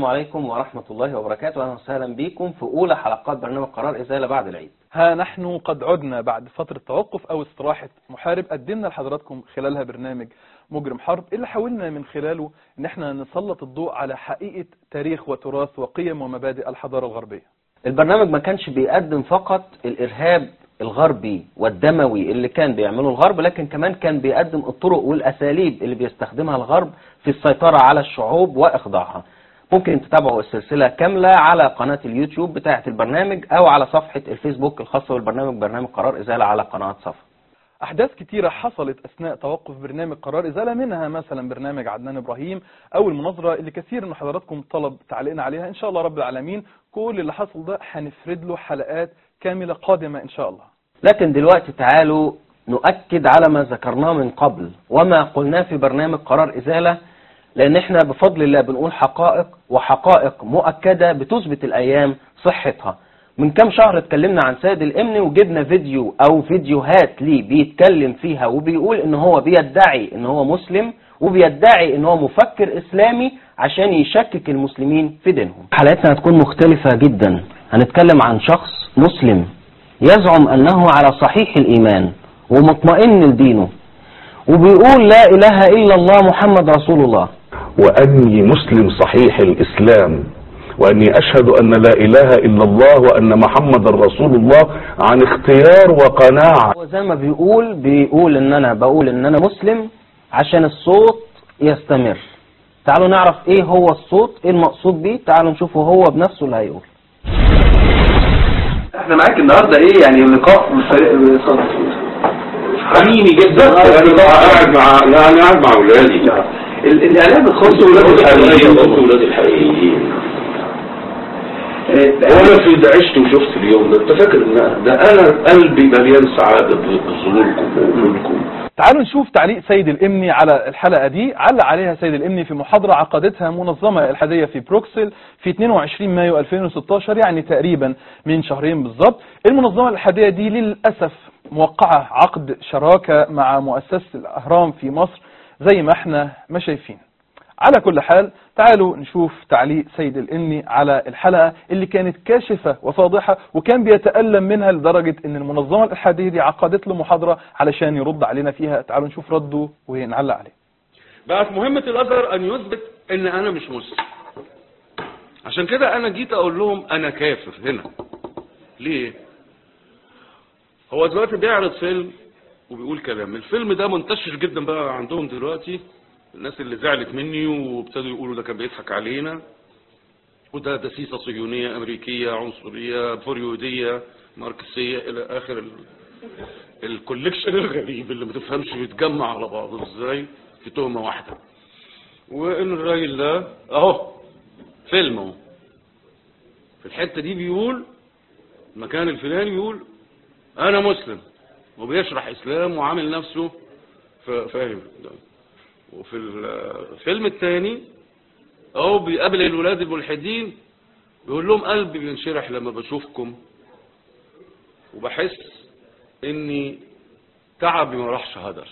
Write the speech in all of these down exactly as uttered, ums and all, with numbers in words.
السلام عليكم ورحمة الله وبركاته، أهلا وسهلا بكم في أولى حلقات برنامج قرار إزالة بعد العيد. ها نحن قد عدنا بعد فترة توقف أو استراحة محارب، قدمنا لحضراتكم خلالها برنامج مجرم حرب اللي حاولنا من خلاله إن احنا نسلط الضوء على حقيقة تاريخ وتراث وقيم ومبادئ الحضارة الغربية. البرنامج ما كانش بيقدم فقط الإرهاب الغربي والدموي اللي كان بيعمله الغرب، لكن كمان كان بيقدم الطرق والأساليب اللي بيستخدمها الغرب في السيطرة على الشعوب وإخضاعها. ممكن تتابعوا السلسلة كاملة على قناة اليوتيوب بتاعة البرنامج أو على صفحة الفيسبوك الخاصة بالبرنامج، برنامج قرار إزالة، على قناة صفا. أحداث كتيرة حصلت أثناء توقف برنامج قرار إزالة، منها مثلا برنامج عدنان إبراهيم أو المناظرة اللي كثير من حضراتكم طلب تعليقنا عليها. إن شاء الله رب العالمين كل اللي حصل ده هنفرد له حلقات كاملة قادمة إن شاء الله. لكن دلوقتي تعالوا نؤكد على ما ذكرناه من قبل وما قلناه في برنامج قرار إزالة، لأن احنا بفضل الله بنقول حقائق، وحقائق مؤكدة بتثبت الأيام صحتها. من كام شهر اتكلمنا عن سيد الإمني وجبنا فيديو أو فيديوهات ليه بيتكلم فيها وبيقول إن هو بيدعي إن هو مسلم وبيدعي إن هو مفكر إسلامي عشان يشكك المسلمين في دينهم. حلقتنا هتكون مختلفة جدا، هنتكلم عن شخص مسلم يزعم أنه على صحيح الإيمان ومطمئن لدينه وبيقول لا إله إلا الله محمد رسول الله، وأني مسلم صحيح الإسلام، وأني أشهد أن لا إله إلا الله وأن محمد رسول الله عن اختيار وقناعة. وزي ما بيقول بيقول إن أنا بقول إن أنا مسلم عشان الصوت يستمر. تعالوا نعرف إيه هو الصوت، إيه المقصود بيه، تعالوا نشوفه هو بنفسه اللي هيقول. احنا معاك النهارده ايه يعني لقاء حميمي جدا. انا قاعد مع انا قاعد مع اولادي. الاعلام الخاص ولاد الحقيقيين ولاد الحقيقيين. وانا في عشت وشفت اليوم ده، انت فاكر ان ده انا قلبي مليان سعاده بظهوركم ووجودكم. تعالوا نشوف تعليق سيد الإمني على الحلقة دي. علق عليها سيد الإمني في محاضرة عقدتها منظمة الحادية في بروكسل في اثنين وعشرين مايو ألفين وستاشر، يعني تقريبا من شهرين بالظبط. المنظمة الحادية دي للأسف موقعة عقد شراكة مع مؤسسة الأهرام في مصر زي ما احنا ما شايفين. على كل حال تعالوا نشوف تعليق سيد الإمني على الحلقة اللي كانت كاشفة وفاضحة وكان بيتألم منها لدرجة ان المنظمة الإلحادية دي عقدت له محاضرة علشان يرد علينا فيها. تعالوا نشوف رده ونعلق عليه. بقت مهمة الأزهر أن يثبت ان أنا مش مسلم، عشان كده أنا جيت أقول لهم أنا كافر هنا. ليه؟ هو دلوقتي بيعرض فيلم وبيقول كلام، الفيلم ده منتشر جدا بقى عندهم دلوقتي، الناس اللي زعلت مني وابتدوا يقولوا ده كان بيضحك علينا وده دسيسة صهيونية أمريكية عنصرية فريودية ماركسية إلى آخر الكوليكشن الغريب اللي ما تفهمش بيتجمع على بعضه ازاي في تهمة واحدة. وإن الراجل ده أهو فيلم اهو في الحتة دي بيقول المكان الفلاني بيقول أنا مسلم وبيشرح إسلام وعامل نفسه فاهم. وفي الفيلم الثاني اهو بيقابل الولاد الملحدين بيقول لهم قلبي بينشرح لما بشوفكم وبحس اني تعبي ما راحش هدر.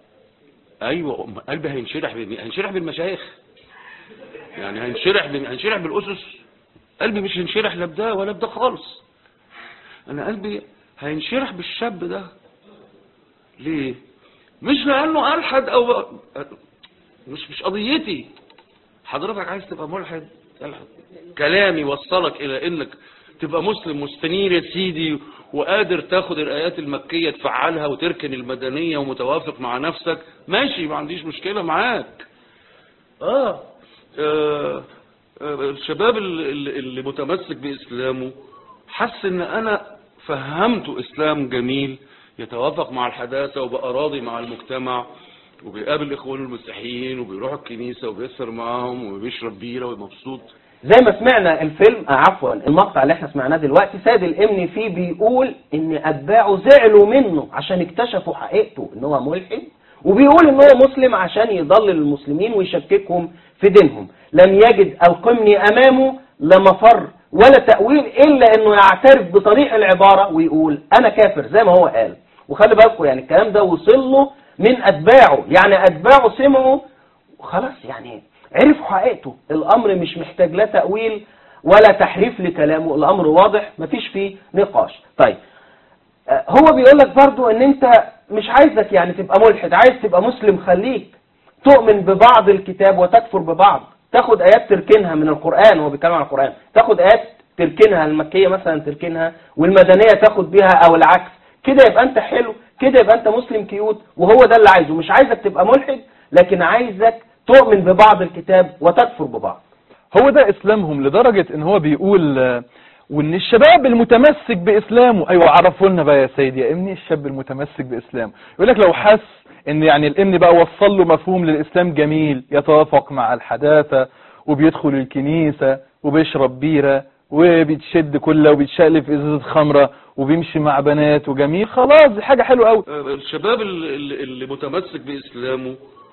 ايوه قلبي هينشرح هينشرح بالمشايخ، يعني هينشرح هينشرح بالاسس. قلبي مش هينشرح لا بده ولا بده خالص، انا قلبي هينشرح بالشاب ده. ليه؟ مش لانه الحد او مش مش قضيتي. حضرتك عايز تبقى ملحد الحد، كلامي وصلك الى انك تبقى مسلم مستنير يا سيدي وقادر تاخد الايات المكيه تفعلها وتركن المدنيه ومتوافق مع نفسك، ماشي ما عنديش مشكله معاك. اه, آه, آه الشباب اللي, اللي متمسك باسلامه حس ان انا فهمته اسلام جميل يتوافق مع الحداثة وبقى راضي مع المجتمع وبيقابل اخوانه المسيحيين وبيروح الكنيسة وبيسهر معاهم وبيشرب بيرة ومبسوط. زي ما سمعنا الفيلم عفوا المقطع اللي احنا سمعناه دلوقتي، سيد الإمني فيه بيقول ان اتباعه زعلوا منه عشان اكتشفوا حقيقته ان هو ملحد، وبيقول ان هو مسلم عشان يضلل المسلمين ويشككهم في دينهم. لم يجد القمني امامه لا مفر ولا تأويل الا انه يعترف بطريق العبارة ويقول انا كافر زي ما هو قال. وخلي بالكم يعني الكلام ده وصل له من اتباعه، يعني اتباعه سمعوا وخلاص، يعني عرفوا حقيقته. الامر مش محتاج لا تأويل ولا تحريف لكلامه، الامر واضح مفيش فيه نقاش. طيب هو بيقول لك برضو ان انت مش عايزك يعني تبقى ملحد، عايز تبقى مسلم، خليك تؤمن ببعض الكتاب وتكفر ببعض، تاخد ايات تركنها من القرآن، هو بيتكلم عن القرآن، تاخد ايات تركنها المكية مثلا تركنها والمدنية تاخد بيها او العكس، كده يبقى انت حلو، كده يبقى انت مسلم كيوت. وهو ده اللي عايزه، مش عايزك تبقى ملحد لكن عايزك تؤمن ببعض الكتاب وتكفر ببعض. هو ده اسلامهم، لدرجة ان هو بيقول آه، وان الشباب المتمسك باسلامه، ايوه عرفوا لنا بقى يا سيدي يا ابني الشاب المتمسك باسلامه. يقول لك لو حس ان يعني الابن بقى وصل له مفهوم للاسلام جميل يتوافق مع الحداثة وبيدخل الكنيسة وبيشرب بيرة وبيتشد كله وبيتشقلب في ازازة خمرة وبيمشي مع بنات وجميل، خلاص دي حاجة حلوة قوي. الشباب اللي, اللي متمسك باسلامه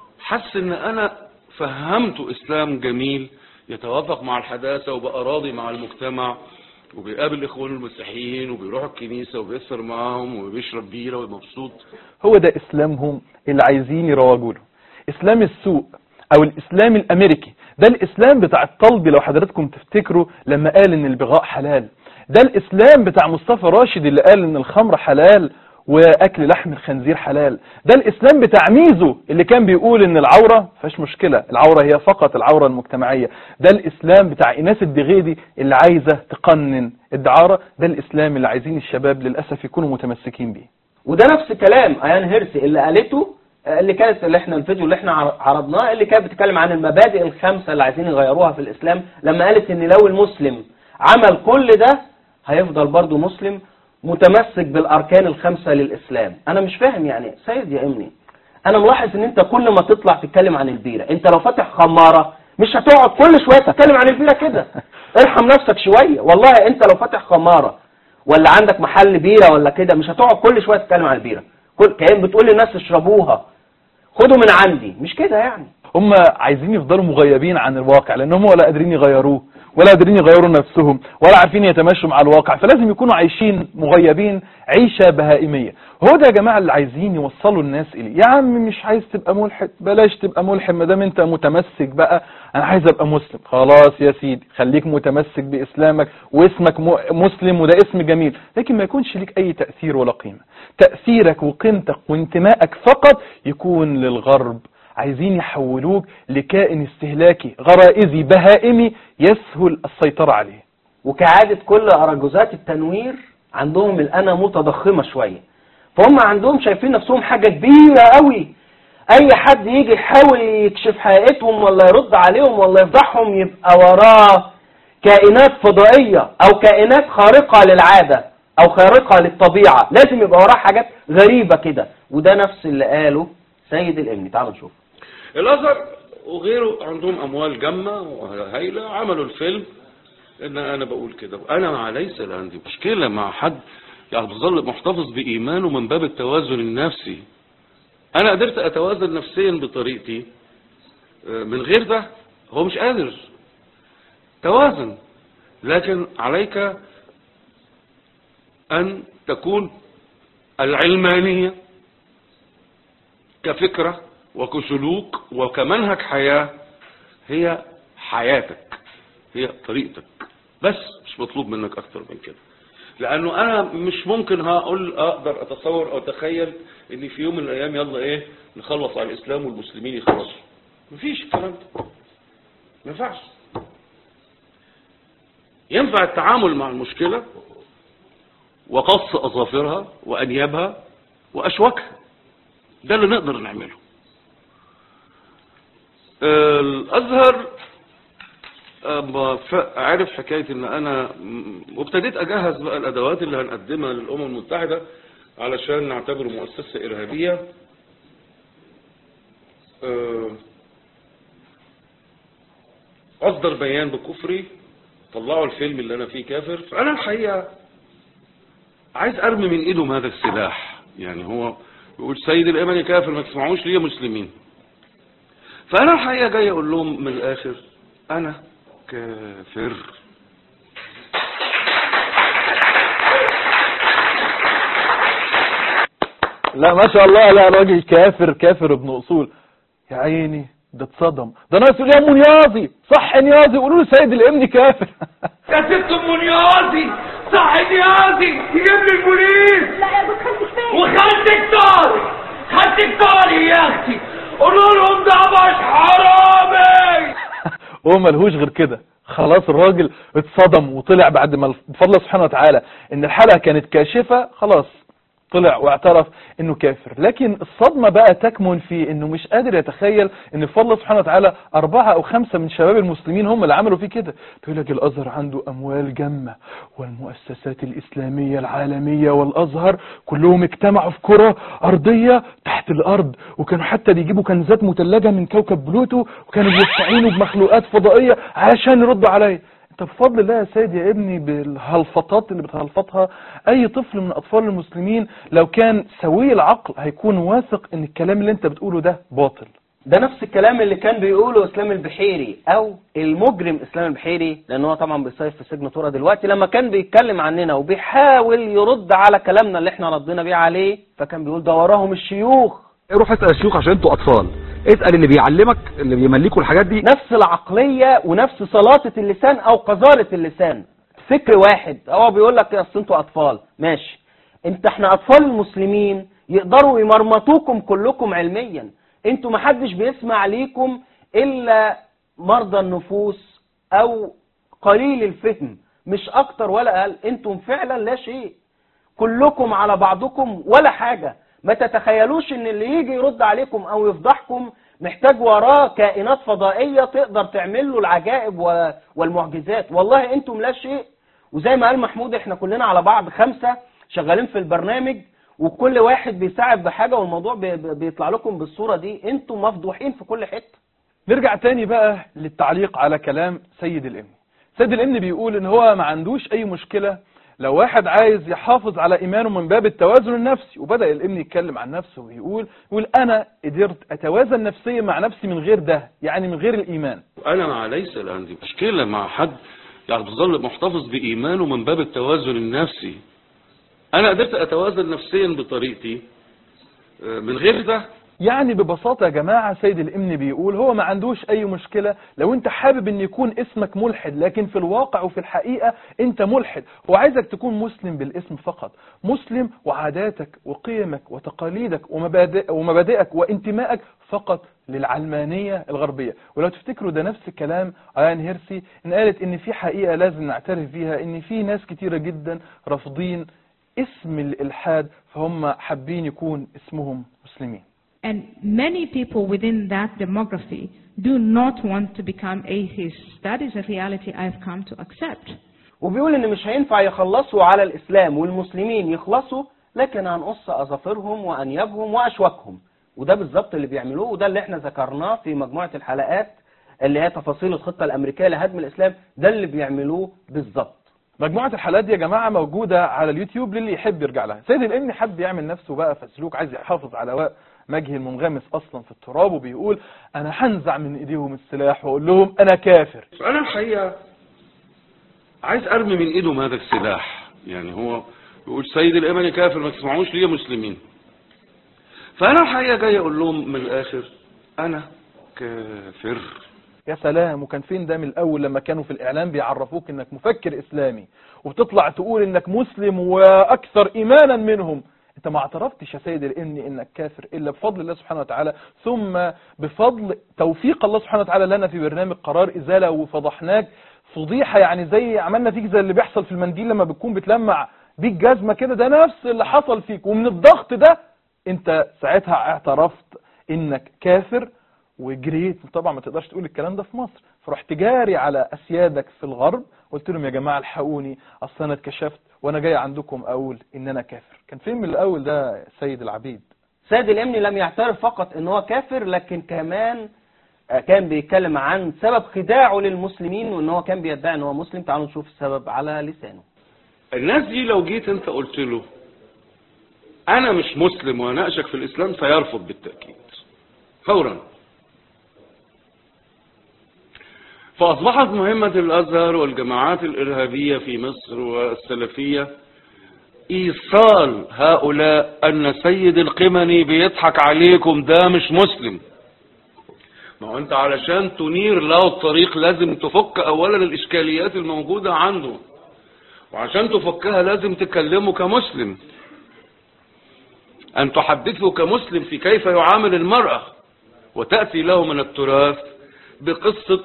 حس ان انا فهمته اسلام جميل يتوافق مع الحداثة وبقى راضي مع المجتمع وبيقابل اخوانه المسيحيين وبيروح الكنيسة وبيسهر معاهم وبيشرب بيرة ومبسوط. هو ده اسلامهم اللي عايزين يروجوا له، اسلام السوق او الاسلام الامريكي. ده الاسلام بتاع الطلبي لو حضراتكم تفتكروا لما قال ان البغاء حلال. ده الاسلام بتاع مصطفى راشد اللي قال ان الخمر حلال واكل لحم الخنزير حلال. ده الاسلام بتاع ميزو اللي كان بيقول ان العورة فيهاش مشكلة، العورة هي فقط العورة المجتمعية. ده الاسلام بتاع ايناس الدغيدي اللي عايزة تقنن الدعارة. ده الاسلام اللي عايزين الشباب للأسف يكونوا متمسكين بيه. وده نفس كلام ايان هيرسي اللي قالته، اللي كانت اللي احنا الفيديو اللي احنا عرضناه اللي كانت بتتكلم عن المبادئ الخمسة اللي عايزين يغيروها في الاسلام، لما قالت ان لو المسلم عمل كل ده هيفضل برضو مسلم متمسك بالاركان الخمسة للاسلام. انا مش فاهم يعني سيد يا امني، انا ملاحظ ان انت كل ما تطلع تتكلم عن البيرة، انت لو فاتح خمارة مش هتقعد كل شوية تتكلم عن البيرة كده، ارحم نفسك شوية. والله انت لو فاتح خمارة ولا عندك محل بيرة ولا كده مش هتقعد كل شوية تتكلم عن البيرة، كل كأن بتقول للناس اشربوها خدوا من عندي، مش كده يعني. هم عايزين يفضلوا مغيبين عن الواقع لانهم ولا قادرين يغيروه ولا قادرين يغيروا نفسهم ولا عارفين يتماشوا مع الواقع، فلازم يكونوا عايشين مغيبين عيشة بهائمية. هو ده يا جماعة اللي عايزين يوصلوا الناس إليه. يا عم مش عايز تبقى ملحد، بلاش تبقى ملحد ما دام انت متمسك بقى، انا عايز ابقى مسلم. خلاص يا سيدي خليك متمسك باسلامك واسمك مسلم وده اسم جميل، لكن ما يكونش ليك اي تأثير ولا قيمة. تأثيرك وقيمتك وانتمائك فقط يكون للغرب. عايزين يحولوك لكائن استهلاكي غرائزي بهائمي يسهل السيطرة عليه. وكعادة كل أراجوزات التنوير عندهم الأنا متضخمة شوية، فهم عندهم شايفين نفسهم حاجة كبيرة قوي، أي حد يجي يحاول يكشف حقيقتهم ولا يرد عليهم ولا يفضحهم يبقى وراه كائنات فضائية أو كائنات خارقة للعادة أو خارقة للطبيعة، لازم يبقى وراه حاجات غريبة كده. وده نفس اللي قاله سيد الإمني. تعالوا نشوف. الازهر وغيره عندهم اموال جمة وهائلة، عملوا الفيلم ان انا بقول كده، وانا ليس عندي مشكلة مع حد يعني بظل محتفظ بايمانه من باب التوازن النفسي. انا قدرت اتوازن نفسيا بطريقتي، من غير ده هو مش قادر. توازن، لكن عليك ان تكون العلمانية كفكرة وكسلوك وكمنهج حياة هي حياتك، هي طريقتك، بس مش مطلوب منك اكتر من كده. لانه انا مش ممكن هقول اقدر اتصور او اتخيل ان في يوم من الايام يلا ايه نخلص على الاسلام والمسلمين يخلصوا. مفيش الكلام ده، ما ينفعش. ينفع التعامل مع المشكلة وقص اظافرها وانيابها واشواكها، ده اللي نقدر نعمله. الازهر عارف حكاية ان انا وابتديت اجهز بقى الادوات اللي هنقدمها للامم المتحدة علشان نعتبره مؤسسة ارهابية. اصدر بيان بكفري، طلعوا الفيلم اللي انا فيه كافر. فانا الحقيقة عايز ارمي من ايدهم هذا السلاح. يعني هو يقول سيد الامني كافر ما تسمعوش ليه مسلمين. فانا الحقيقة جاي اقول لهم من الاخر انا كافر. لا ما شاء الله، لا راجل كافر كافر ابن اصول. يا عيني ده اتصدم، ده ناس يقول يا منياضي صح نياضي، يقولوا له سيد الامني كافر. يا ست منياضي صح نياضي يجيب لي البوليس. لا يا ابو خالتك فين؟ وخالتك طاري، خالتك طاري يا اختي، قولوا لهم ده مش حرامي. هو ملهوش غير كده، خلاص الراجل اتصدم وطلع بعد ما بفضل الله سبحانه وتعالى ان الحلقة كانت كاشفة، خلاص طلع واعترف انه كافر. لكن الصدمة بقى تكمن في انه مش قادر يتخيل ان بفضل الله سبحانه وتعالى اربعة او خمسة من شباب المسلمين هم اللي عملوا فيه كده. بيقول لك الازهر عنده اموال جمة، والمؤسسات الاسلامية العالمية والازهر كلهم اجتمعوا في كرة ارضية تحت الارض، وكانوا حتى بيجيبوا كنزات مثلجة من كوكب بلوتو، وكانوا بيستعينوا بمخلوقات فضائية عشان يردوا عليا. انت بفضل الله يا سيد يا ابني بالهلفطات اللي بتهلفطها اي طفل من اطفال المسلمين لو كان سوي العقل هيكون واثق ان الكلام اللي انت بتقوله ده باطل. ده نفس الكلام اللي كان بيقوله اسلام البحيري او المجرم اسلام البحيري، لان هو طبعا بيصيف في سجن طورة دلوقتي، لما كان بيتكلم عننا وبيحاول يرد على كلامنا اللي احنا ردينا بيه عليه، فكان بيقول ده وراهم الشيوخ. روح اسال الشيوخ عشان انتوا اطفال، اسال اللي بيعلمك اللي بيملكوا الحاجات دي. نفس العقليه ونفس سلاطه اللسان او قذاره اللسان، فكر واحد. هو بيقول لك اصل انتوا اطفال، ماشي، انت احنا اطفال المسلمين يقدروا يمرمطوكم كلكم علميا، انتوا ما حدش بيسمع ليكم الا مرضى النفوس او قليل الفهم، مش اكتر ولا اقل. انتم فعلا لا شيء، كلكم على بعضكم ولا حاجه. ما تتخيلوش ان اللي يجي يرد عليكم او يفضحكم محتاج وراه كائنات فضائية تقدر تعمل له العجائب والمعجزات. والله انتم لا شيء. وزي ما قال محمود احنا كلنا على بعض خمسة شغالين في البرنامج، وكل واحد بيساعد بحاجة، والموضوع بيطلع لكم بالصورة دي. انتم مفضوحين في كل حتة. نرجع تاني بقى للتعليق على كلام سيد الامني. سيد الامني بيقول ان هو ما عندوش اي مشكلة لو واحد عايز يحافظ على ايمانه من باب التوازن النفسي. وبدأ الامني يتكلم عن نفسه ويقول يقول انا قدرت اتوازن نفسيا مع نفسي من غير ده، يعني من غير الايمان. انا مع ليس عندي مشكلة مع حد يعني بيظل محتفظ بايمانه من باب التوازن النفسي. انا قدرت اتوازن نفسيا بطريقتي من غير ده. يعني ببساطة يا جماعة سيد الامني بيقول هو ما عندوش اي مشكلة لو انت حابب ان يكون اسمك ملحد، لكن في الواقع وفي الحقيقة انت ملحد. هو عايزك تكون مسلم بالاسم فقط، مسلم وعاداتك وقيمك وتقاليدك ومبادئ ومبادئك وانتمائك فقط للعلمانية الغربية. ولو تفتكروا ده نفس كلام آيان هيرسي ان قالت ان في حقيقة لازم نعترف بيها، ان في ناس كتيرة جدا رافضين اسم الالحاد، فهم حابين يكون اسمهم مسلمين. And many people within that demography do not want to become atheists. That is a reality I've come to accept. وبيقول ان مش هينفع يخلصوا على الاسلام والمسلمين يخلصوا، لكن هنقص اظافرهم وانيابهم واشواكهم. وده بالظبط اللي بيعملوه، وده اللي احنا ذكرناه في مجموعة الحلقات اللي هي تفاصيل الخطة الامريكية لهدم الاسلام. ده اللي بيعملوه بالظبط. مجموعة الحلقات دي يا جماعة موجودة على اليوتيوب للي يحب يرجع لها. سيد الامني حب يعمل نفسه بقى فسلوك، عايز يحافظ على مجهي المنغمس اصلا في التراب، وبيقول انا هنزع من ايديهم السلاح واقول لهم انا كافر. انا الحقيقة عايز ارمي من ايدهم هذا السلاح. يعني هو يقول سيد الامني كافر ما تسمعوش ليه مسلمين. فانا الحقيقة جاي اقول لهم من الاخر انا كافر. يا سلام. وكان فين ده من الاول لما كانوا في الاعلام بيعرفوك انك مفكر اسلامي وبتطلع تقول انك مسلم واكثر ايمانا منهم؟ انت ما اعترفتش يا سيد الامني انك كافر الا بفضل الله سبحانه وتعالى، ثم بفضل توفيق الله سبحانه وتعالى لنا في برنامج قرار ازالة، وفضحناك فضيحة يعني زي عملنا فيك زي اللي بيحصل في المنديل لما بتكون بتلمع بيك جزمة كده، ده نفس اللي حصل فيك. ومن الضغط ده انت ساعتها اعترفت انك كافر وجريت. طبعا ما تقدرش تقول الكلام ده في مصر، فرحت جاري على اسيادك في الغرب قلت لهم يا جماعة الحقوني اصل انا اتكشفت وانا جاي عندكم اقول ان انا كافر. كان فين من الاول ده سيد العبيد؟ سيد الامني لم يعترف فقط ان هو كافر، لكن كمان كان بيتكلم عن سبب خداعه للمسلمين، وان هو كان بيدعي ان هو مسلم. تعالوا نشوف السبب على لسانه. الناس دي لو جيت انت قلت له انا مش مسلم واناقشك في الاسلام سيرفض بالتأكيد فورا. فاصبحت مهمة الازهر والجماعات الارهابية في مصر والسلفية ايصال هؤلاء ان سيد القمني بيضحك عليكم، ده مش مسلم. ما هو انت علشان تنير له الطريق لازم تفك اولا الاشكاليات الموجودة عنده، وعشان تفكها لازم تكلمه كمسلم، ان تحدثه كمسلم في كيف يعامل المرأة، وتأتي له من التراث بقصة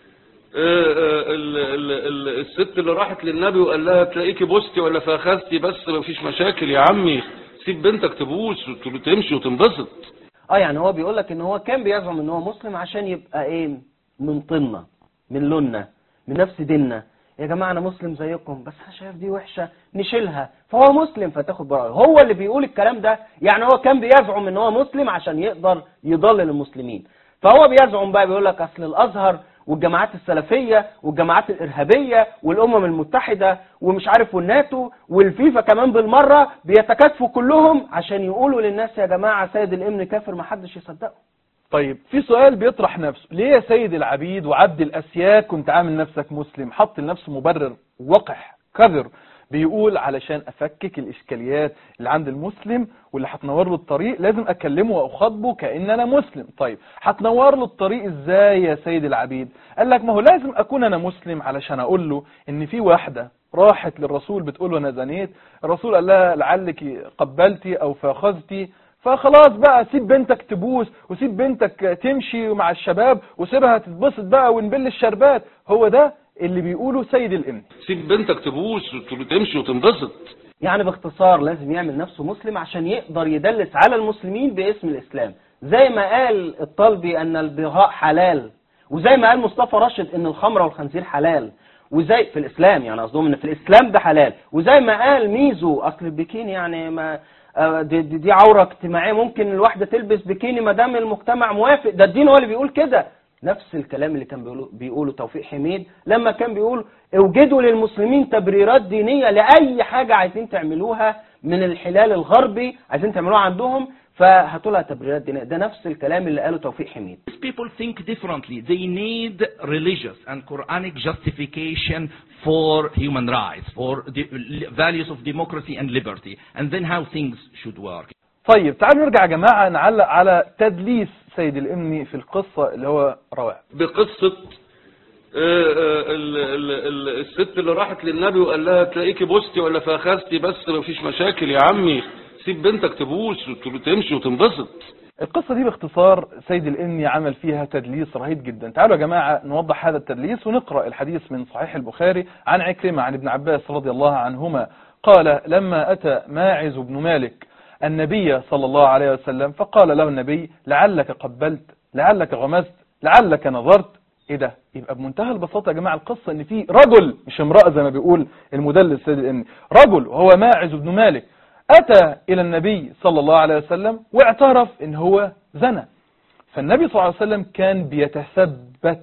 الست اللي راحت للنبي وقال لها تلاقيكي بوستي ولا فاخذتي، بس مفيش مشاكل يا عمي، سيب بنتك تبوس وتمشي وتنبسط. اه يعني هو بيقول لك ان هو كان بيزعم ان هو مسلم عشان يبقى ايه، من طيننا، من لوننا، من نفس ديننا. يا جماعه انا مسلم زيكم بس انا شايف دي وحشه نشيلها، فهو مسلم فتاخد برايه. هو اللي بيقول الكلام ده، يعني هو كان بيزعم ان هو مسلم عشان يقدر يضلل المسلمين. فهو بيزعم بقى بيقول لك اصل الازهر والجماعات السلفيه والجماعات الارهابيه والامم المتحده ومش عارف والناتو والفيفا كمان بالمره بيتكاتفوا كلهم عشان يقولوا للناس يا جماعه سيد الامن كافر، ما حدش يصدقه. طيب في سؤال بيطرح نفسه، ليه يا سيد العبيد وعبد الاسياد كنت عامل نفسك مسلم؟ حط لنفسه مبرر وقح كذر، بيقول علشان افكك الاشكاليات اللي عند المسلم واللي هتنور له الطريق لازم اكلمه واخاطبه كأن انا مسلم. طيب هتنور له الطريق ازاي يا سيد العبيد؟ قال لك ما هو لازم اكون انا مسلم علشان اقول له ان في واحدة راحت للرسول بتقول له انا زنيت، الرسول قال لها لعلك قبلتي او فاخذتي، فخلاص بقى سيب بنتك تبوس وسيب بنتك تمشي مع الشباب وسيبها تتبسط بقى ونبل الشربات. هو ده اللي بيقوله سيد الامن، سيب بنتك تبوس وتمشي وتنبسط. يعني باختصار لازم يعمل نفسه مسلم عشان يقدر يدلس على المسلمين باسم الاسلام، زي ما قال الطلبي ان البغاء حلال، وزي ما قال مصطفى راشد ان الخمر والخنزير حلال، وزي في الاسلام يعني قصدهم ان في الاسلام ده حلال، وزي ما قال ميزو اصل البكيني يعني ما دي, دي, دي عوره اجتماعيه، ممكن الواحده تلبس بكيني ما دام المجتمع موافق، ده الدين هو اللي بيقول كده. نفس الكلام اللي كان بيقوله بيقوله توفيق حميد لما كان بيقول اوجدوا للمسلمين تبريرات دينيه لاي حاجه عايزين تعملوها من الحلال الغربي عايزين تعملوها عندهم، فهاتوا لها تبريرات دينيه. ده نفس الكلام اللي قاله توفيق حميد. People think differently. They need religious and Quranic justification for human rights, for the values of democracy and liberty, and then how things should work. طيب تعالوا نرجع يا جماعة نعلق على تدليس سيد الامني في القصة اللي هو رواه بقصة الست اللي راحت للنبي وقال لها تلاقيكي بوستي ولا فاخذتي، بس مفيش مشاكل يا عمي، سيب بنتك تبوس وتمشي وتنبسط. القصة دي باختصار سيد الامني عمل فيها تدليس رهيب جدا. تعالوا يا جماعة نوضح هذا التدليس ونقرأ الحديث من صحيح البخاري عن عكرمة عن ابن عباس رضي الله عنهما قال لما أتى ماعز بن مالك النبي صلى الله عليه وسلم فقال له النبي لعلك قبلت، لعلك غمزت، لعلك نظرت. ايه ده؟ يبقى بمنتهى البساطة يا جماعة القصة ان في رجل مش امرأة زي ما بيقول المدلس سيد الامني، رجل وهو ماعز بن مالك اتى الى النبي صلى الله عليه وسلم واعترف ان هو زنى. فالنبي صلى الله عليه وسلم كان بيتثبت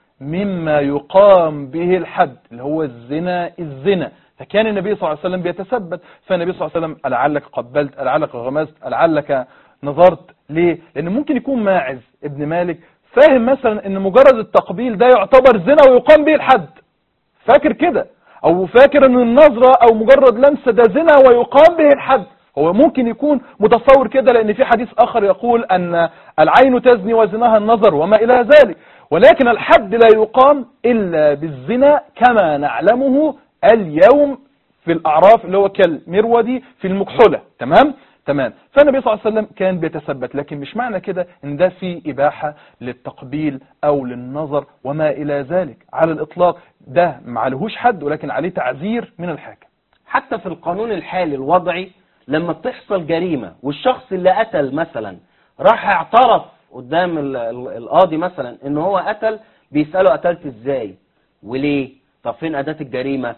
مما يقام به الحد اللي هو الزنا الزنا، فكان النبي صلى الله عليه وسلم بيتثبت. فالنبي صلى الله عليه وسلم لعلك قبلت، لعلك غمزت، لعلك نظرت. ليه؟ لان ممكن يكون ماعز ابن مالك فاهم مثلا ان مجرد التقبيل ده يعتبر زنا ويقام به الحد، فاكر كده، او فاكر ان النظرة او مجرد لمسة ده زنا ويقام به الحد. هو ممكن يكون متصور كده لان في حديث اخر يقول ان العين تزني وزناها النظر وما الى ذلك، ولكن الحد لا يقام الا بالزنا كما نعلمه اليوم في الاعراف اللي هو كالمرودي في المكحلة. تمام تمام. فالنبي صلى الله عليه وسلم كان بيتثبت، لكن مش معنى كده ان ده فيه اباحة للتقبيل او للنظر وما الى ذلك على الاطلاق، ده معلهوش حد ولكن عليه تعذير من الحاكم. حتى في القانون الحالي الوضعي لما بتحصل جريمة والشخص اللي قتل مثلا راح اعترف قدام القاضي مثلا ان هو قتل، بيسأله قتلت ازاي وليه، طب فين اداة الجريمة،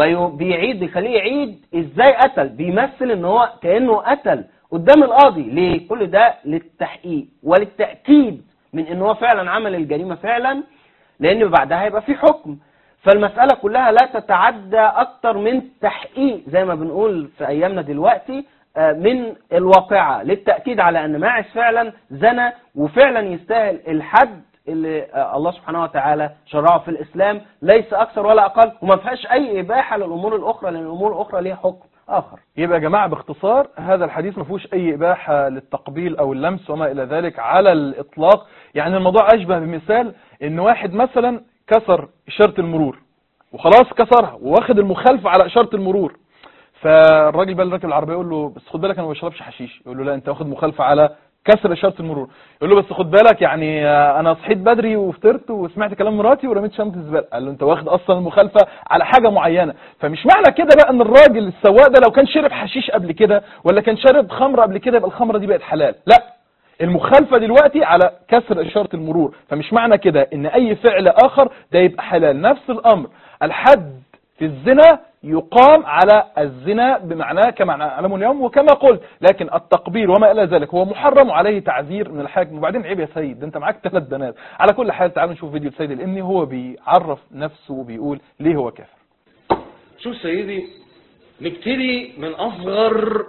وبيعيد يخليه يعيد ازاي قتل، بيمثل ان هو كأنه قتل قدام القاضي. ليه؟ كل ده للتحقيق وللتأكيد من ان هو فعلا عمل الجريمة فعلا، لان بعدها هيبقى في حكم. فالمسألة كلها لا تتعدى اكتر من تحقيق زي ما بنقول في ايامنا دلوقتي من الواقعة، للتأكيد على ان ماعز فعلا زنى وفعلا يستاهل الحد اللي الله سبحانه وتعالى شرعه في الإسلام، ليس أكثر ولا أقل، وما فيهاش أي إباحة للأمور الأخرى، لأن الأمور الأخرى ليها حكم. آخر. يبقى يا جماعة باختصار هذا الحديث ما فيهوش أي إباحة للتقبيل أو اللمس وما إلى ذلك على الإطلاق. يعني الموضوع أشبه بمثال إن واحد مثلا كسر إشارة المرور وخلاص كسرها واخد المخالفة على إشارة المرور، فالراجل بقى راكب العربية يقول له بس خد بالك أنا ما بشربش حشيش، يقول له لا أنت واخد مخالفة على كسر إشارة المرور. يقول له بس خد بالك يعني أنا صحيت بدري وفطرت وسمعت كلام مراتي ورميت شنطة الزبالة. قال له أنت واخد أصلا المخالفة على حاجة معينة. فمش معنى كده بقى أن الراجل السواق ده لو كان شرب حشيش قبل كده ولا كان شرب خمرة قبل كده يبقى الخمرة دي بقت حلال. لا، المخالفة دلوقتي على كسر إشارة المرور، فمش معنى كده ان اي فعل اخر ده يبقى حلال. نفس الامر الحد في الزنا يقام على الزنا بمعناه كما نعلمه اليوم وكما قلت، لكن التقبيل وما الى ذلك هو محرم وعليه تعذير من الحاكم. وبعدين عيب يا سيد، ده انت معاك ثلاث بنات. على كل حال تعالوا نشوف فيديو السيد الامني هو بيعرف نفسه وبيقول ليه هو كافر. شوف سيدي، نبتدي من اصغر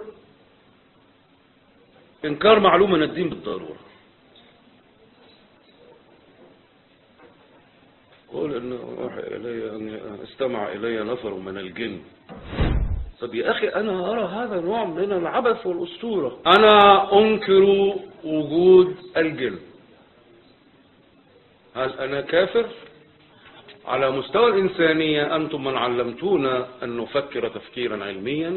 انكار معلومة من الدين بالضرورة. قول انه اوحي الي ان استمع الي نفر من الجن. طب يا اخي انا ارى هذا نوع من العبث والاسطورة. انا انكر وجود الجن. هل انا كافر؟ على مستوى الانسانية انتم من علمتونا ان نفكر تفكيرا علميا،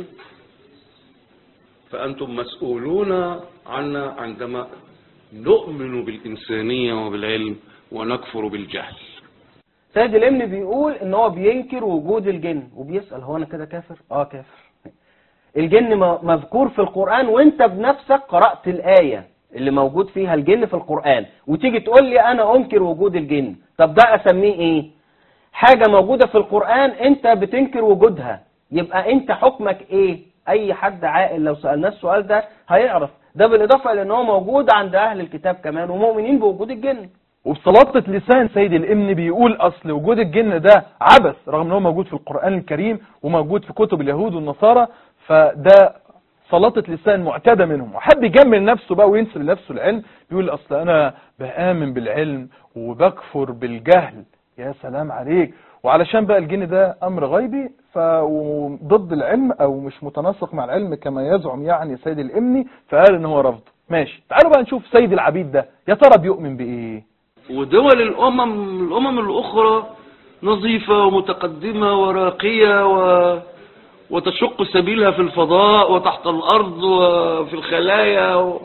فأنتم مسؤولون عنا عندما نؤمن بالإنسانية وبالعلم ونكفر بالجهل. سيد الامن بيقول ان هو بينكر وجود الجن وبيسأل هو انا كده كافر؟ اه كافر. الجن مذكور في القرآن وانت بنفسك قرأت الآية اللي موجود فيها الجن في القرآن وتيجي تقول لي انا انكر وجود الجن. طب ده اسميه ايه؟ حاجة موجودة في القرآن انت بتنكر وجودها، يبقى انت حكمك ايه؟ اي حد عاقل لو سألناه السؤال ده هيعرف. ده بالاضافة لان هو موجود عند اهل الكتاب كمان ومؤمنين بوجود الجن. وبسلاطة لسان سيد الامن بيقول اصل وجود الجن ده عبث، رغم ان هو موجود في القرآن الكريم وموجود في كتب اليهود والنصارى. فده سلاطة لسان معتادة منهم، وحب يجمل نفسه بقى وينسب لنفسه العلم. بيقول اصل انا بآمن بالعلم وبكفر بالجهل. يا سلام عليك. وعلشان بقى الجن ده امر غيبي فضد العلم او مش متناسق مع العلم كما يزعم يعني سيد الامني، فقال ان هو رفضه. ماشي، تعالوا بقى نشوف سيد العبيد ده يا ترى بيؤمن بايه. ودول الامم الامم الاخرى نظيفة ومتقدمة وراقية و... وتشق سبيلها في الفضاء وتحت الارض وفي الخلايا و...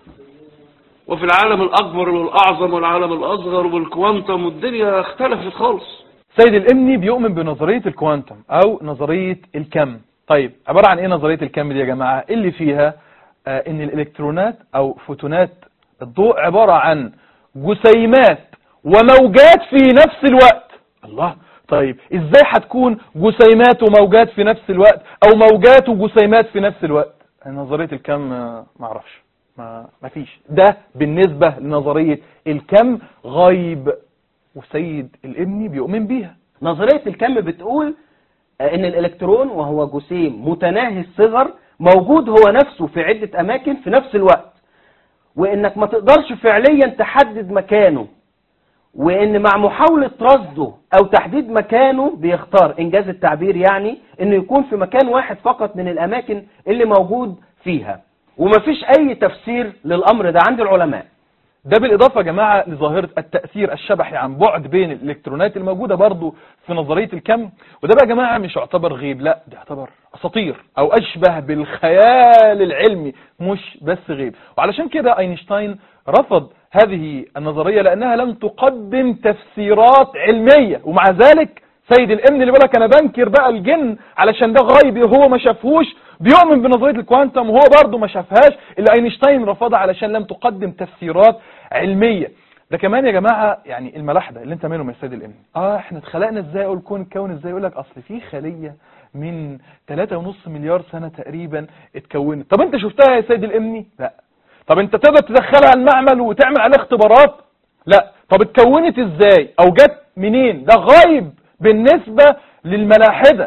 وفي العالم الاكبر والاعظم والعالم الاصغر والكوانتم، والدنيا اختلفت خالص. سيد الامني بيؤمن بنظرية الكوانتم او نظرية الكم. طيب عبارة عن ايه نظرية الكم دي يا جماعة؟ اللي فيها آه ان الالكترونات او فوتونات الضوء عبارة عن جسيمات وموجات في نفس الوقت. الله، طيب ازاي هتكون جسيمات وموجات في نفس الوقت او موجات وجسيمات في نفس الوقت؟ نظرية الكم آه ما اعرفش، ما ما فيش. ده بالنسبة لنظرية الكم غيب، وسيد الامني بيؤمن بيها. نظرية الكم بتقول ان الالكترون وهو جسيم متناهي الصغر موجود هو نفسه في عدة اماكن في نفس الوقت، وانك ما تقدرش فعليا تحدد مكانه، وان مع محاولة رصده او تحديد مكانه بيختار انجاز التعبير يعني انه يكون في مكان واحد فقط من الاماكن اللي موجود فيها، ومفيش اي تفسير للامر ده عند العلماء. ده بالإضافة يا جماعة لظاهرة التأثير الشبحي عن بعد بين الإلكترونات الموجودة برضو في نظرية الكم. وده بقى يا جماعة مش يعتبر غيب، لا ده يعتبر أساطير أو أشبه بالخيال العلمي مش بس غيب. وعلشان كده أينشتاين رفض هذه النظرية لأنها لم تقدم تفسيرات علمية. ومع ذلك سيد الامن اللي بيقولك أنا بنكر بقى الجن علشان ده غيبي وهو ما شافهوش بيؤمن بنظرية الكوانتم وهو برضه ما شافهاش، اللي اينشتاين رفضها علشان لم تقدم تفسيرات علمية. ده كمان يا جماعة يعني الملاحدة اللي انت منهم يا سيد الامن. اه احنا اتخلقنا ازاي او الكون اتكون ازاي؟ يقول لك اصل في خلية من ثلاثة ونص مليار سنة تقريبا اتكونت. طب انت شفتها يا سيد الامني؟ لا. طب انت تقدر تدخلها المعمل وتعمل عليها اختبارات؟ لا. طب اتكونت ازاي او جت منين؟ ده غايب بالنسبة للملاحدة.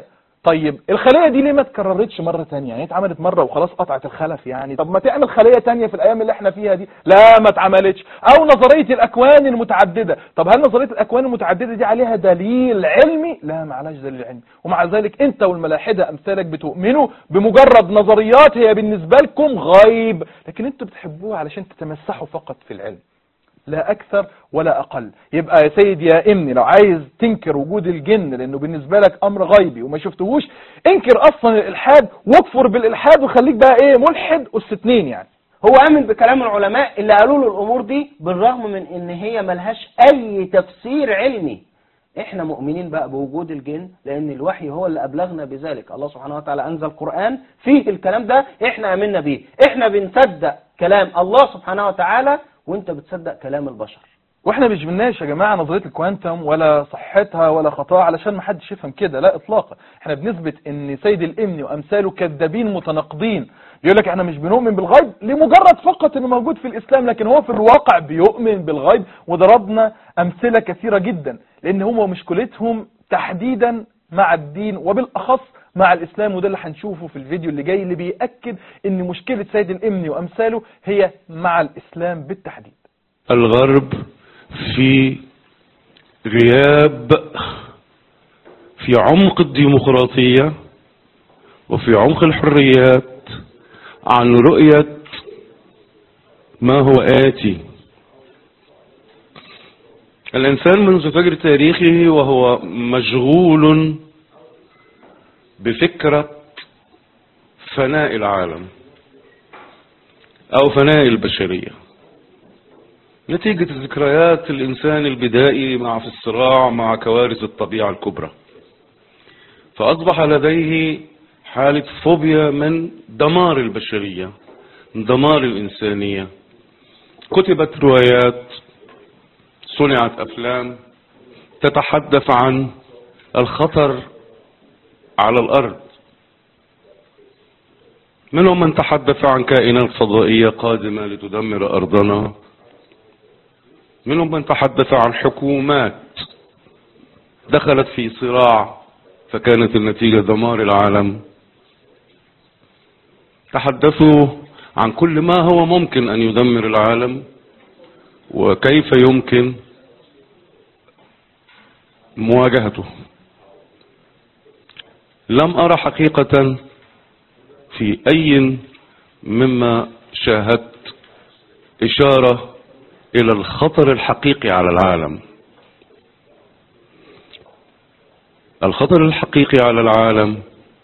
طيب الخلية دي ليه ما اتكررتش مرة تانية؟ يعني اتعملت مرة وخلاص قطعت الخلف يعني. طب ما تعمل خلية تانية في الايام اللي احنا فيها دي. لا ما اتعملتش. او نظرية الاكوان المتعددة. طب هل نظرية الاكوان المتعددة دي عليها دليل علمي؟ لا ما عليهاش دليل علمي. ومع ذلك انت والملاحدة امثالك بتؤمنوا بمجرد نظريات هي بالنسبة لكم غيب، لكن انتوا بتحبوها علشان تتمسحوا فقط في العلم، لا أكثر ولا أقل. يبقى يا سيدي يا إمي لو عايز تنكر وجود الجن لأنه بالنسبة لك أمر غيبي وما شفتهوش، انكر أصلا الإلحاد واكفر بالإلحاد وخليك بقى إيه ملحد أس اتنين يعني. هو آمن بكلام العلماء اللي قالوا له الأمور دي بالرغم من إن هي ملهاش أي تفسير علمي. إحنا مؤمنين بقى بوجود الجن لأن الوحي هو اللي أبلغنا بذلك. الله سبحانه وتعالى أنزل قرآن فيه الكلام ده، إحنا آمنا بيه. إحنا بنصدق كلام الله سبحانه وتعالى وانت بتصدق كلام البشر. واحنا مش بنناقش يا جماعه نظريه الكوانتم ولا صحتها ولا خطأها علشان ما حدش يفهم كده، لا اطلاقا. احنا بنثبت ان سيد الامني وامثاله كذابين متناقضين. بيقول لك احنا مش بنؤمن بالغيب لمجرد فقط انه موجود في الاسلام، لكن هو في الواقع بيؤمن بالغيب. وضربنا امثله كثيره جدا لان هم مشكلتهم تحديدا مع الدين وبالاخص مع الإسلام، وده اللي هنشوفه في الفيديو اللي جاي اللي بيأكد ان مشكلة سيد الامني وامثاله هي مع الإسلام بالتحديد. الغرب في غياب في عمق الديمقراطية وفي عمق الحريات عن رؤية ما هو آتي. الإنسان منذ فجر تاريخه وهو مشغول بفكرة فناء العالم أو فناء البشرية نتيجة ذكريات الإنسان البدائي مع في الصراع مع كوارث الطبيعة الكبرى، فأصبح لديه حالة فوبيا من دمار البشرية، من دمار الإنسانية. كتبت روايات، صنعت أفلام تتحدث عن الخطر على الأرض. منهم من تحدث عن كائنات فضائية قادمة لتدمر أرضنا، منهم من تحدث عن حكومات دخلت في صراع فكانت النتيجة دمار العالم. تحدثوا عن كل ما هو ممكن أن يدمر العالم وكيف يمكن مواجهته. لم أرى حقيقة في أي مما شاهدت إشارة إلى الخطر الحقيقي على العالم. الخطر الحقيقي على العالم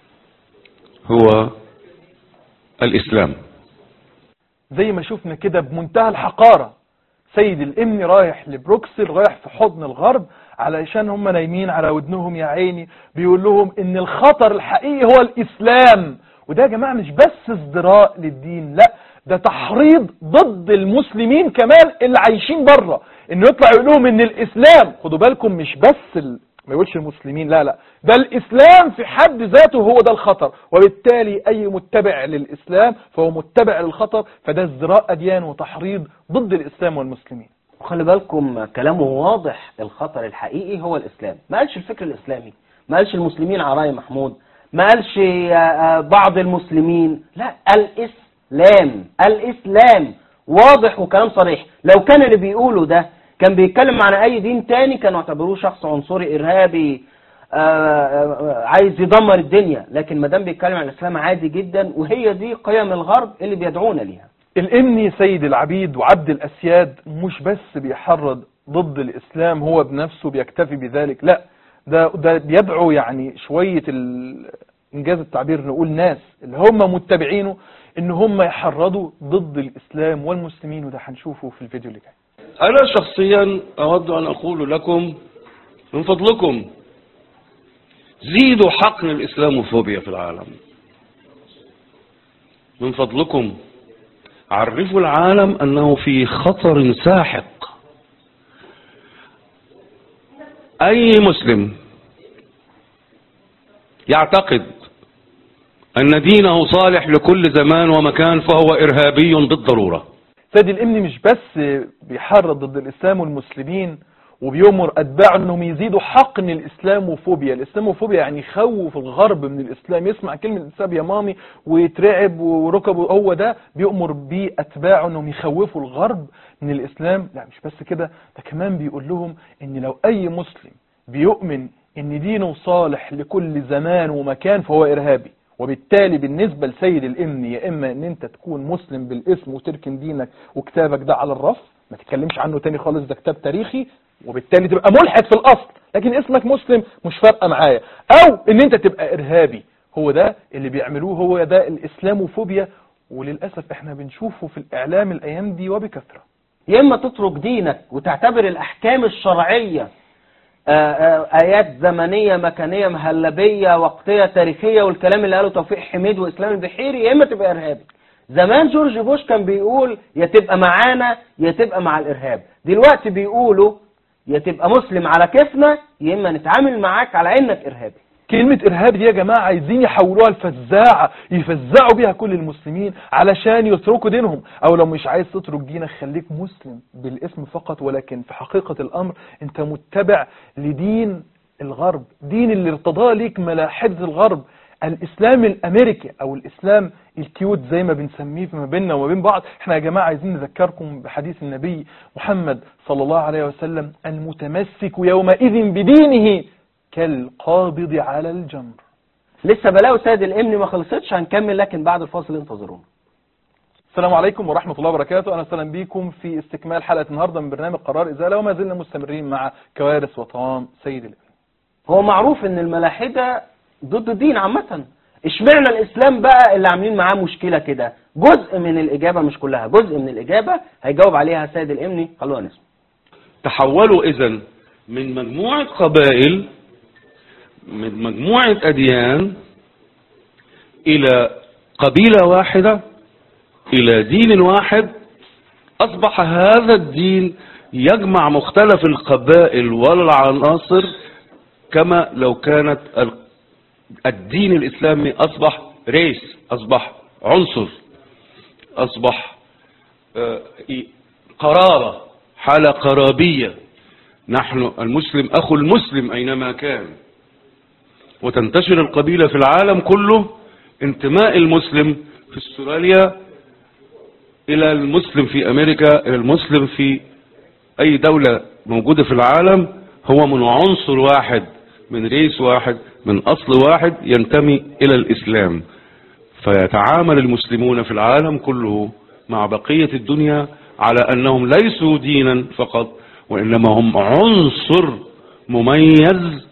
هو الإسلام. زي ما شفنا كده بمنتهى الحقارة سيد الامني رايح لبروكسل، رايح في حضن الغرب علشان هم نايمين على ودنهم يا عيني، بيقول لهم ان الخطر الحقيقي هو الاسلام. وده يا جماعة مش بس ازدراء للدين، لا ده تحريض ضد المسلمين كمان اللي عايشين بره، انه يطلع يقول لهم ان الاسلام، خدوا بالكم مش بس ال... ما يقولش المسلمين، لا لا ده الاسلام في حد ذاته هو ده الخطر، وبالتالي اي متبع للاسلام فهو متبع للخطر. فده ازدراء اديان وتحريض ضد الاسلام والمسلمين. وخلي بالكم كلامه واضح، الخطر الحقيقي هو الاسلام. ما قالش الفكر الاسلامي، ما قالش المسلمين على رأي محمود، ما قالش بعض المسلمين، لا الاسلام. الاسلام واضح وكلام صريح. لو كان اللي بيقوله ده كان بيتكلم عن اي دين تاني كانوا اعتبروه شخص عنصري ارهابي عايز يدمر الدنيا، لكن ما دام بيتكلم عن الاسلام عادي جدا، وهي دي قيم الغرب اللي بيدعونا ليها. الامني سيد العبيد وعبد الاسياد مش بس بيحرض ضد الاسلام هو بنفسه بيكتفي بذلك، لا ده ده بيدعو يعني شويه انجاز التعبير نقول ناس اللي هم متبعينه ان هم يحرضوا ضد الاسلام والمسلمين، وده هنشوفه في الفيديو اللي جاي. أنا شخصيا أود أن أقول لكم من فضلكم زيدوا حقن الإسلاموفوبيا في العالم. من فضلكم عرفوا العالم أنه في خطر ساحق. أي مسلم يعتقد أن دينه صالح لكل زمان ومكان فهو إرهابي بالضرورة. سيد الامني مش بس بيحرض ضد الاسلام والمسلمين وبيأمر أتباعه أنهم يزيدوا حقن الإسلاموفوبيا. الإسلاموفوبيا يعني يخوف الغرب من الإسلام، يسمع كلمة الإسلام يا مامي ويترعب وركبه. هو ده بيأمر بيه أتباعه أنهم يخوفوا الغرب من الإسلام. لا مش بس كده، ده كمان بيقول لهم أن لو أي مسلم بيؤمن أن دينه صالح لكل زمان ومكان فهو إرهابي. وبالتالي بالنسبة لسيد الإمني يا إما أن أنت تكون مسلم بالاسم وتركن دينك وكتابك ده على الرف ما تتكلمش عنه تاني خالص، ده كتاب تاريخي، وبالتالي تبقى ملحد في الأصل لكن اسمك مسلم مش فارقة معايا، أو أن أنت تبقى إرهابي. هو ده اللي بيعملوه، هو ده الإسلاموفوبيا، وللأسف احنا بنشوفه في الإعلام الأيام دي وبكثرة. يا إما تترك دينك وتعتبر الأحكام الشرعية آيات زمنية مكانية مهلبية وقتية تاريخية والكلام اللي قاله توفيق حميد وإسلام البحيري، يا إما تبقى إرهابي. زمان جورج بوش كان بيقول يا تبقى معانا يا تبقى مع الإرهاب، دلوقتي بيقولوا يا تبقى مسلم على كيفنا يا إما نتعامل معاك على إنك إرهابي. كلمة إرهاب دي يا جماعة عايزين يحولوها الفزاعة، يفزعوا بيها كل المسلمين علشان يتركوا دينهم. أو لو مش عايز تترك دينك خليك مسلم بالاسم فقط، ولكن في حقيقة الأمر أنت متبع لدين الغرب، دين اللي ارتضاه ليك ملاحدة الغرب، الإسلام الأمريكي أو الإسلام الكيوت زي ما بنسميه ما بيننا وما بين بعض. احنا يا جماعة عايزين نذكركم بحديث النبي محمد صلى الله عليه وسلم: المتمسك يومئذ بدينه كالقابض على الجمر. لسه بلاوي سيد الإمني ما خلصتش، هنكمل لكن بعد الفاصل انتظرونا. السلام عليكم ورحمة الله وبركاته، أنا وسهلا بيكم في استكمال حلقة النهاردة من برنامج قرار إزالة، وما زلنا مستمرين مع كوارث وطعام سيد الإمني. هو معروف ان الملاحدة ضد الدين عامة، اشمعنى الإسلام بقى اللي عاملين معاه مشكلة كده؟ جزء من الإجابة مش كلها، جزء من الإجابة هيجاوب عليها سيد الإمني، خلونا نسمع. تحولوا إذن من مجموعة قبائل، من مجموعة أديان، إلى قبيلة واحدة، إلى دين واحد. أصبح هذا الدين يجمع مختلف القبائل والعناصر، كما لو كانت الدين الإسلامي أصبح ريس، أصبح عنصر، أصبح قرابة، حالة قرابية. نحن المسلم أخو المسلم أينما كان، وتنتشر القبيلة في العالم كله. انتماء المسلم في استراليا إلى المسلم في أمريكا، إلى المسلم في أي دولة موجودة في العالم، هو من عنصر واحد، من ريس واحد، من أصل واحد، ينتمي إلى الإسلام. فيتعامل المسلمون في العالم كله مع بقية الدنيا على أنهم ليسوا دينا فقط، وإنما هم عنصر مميز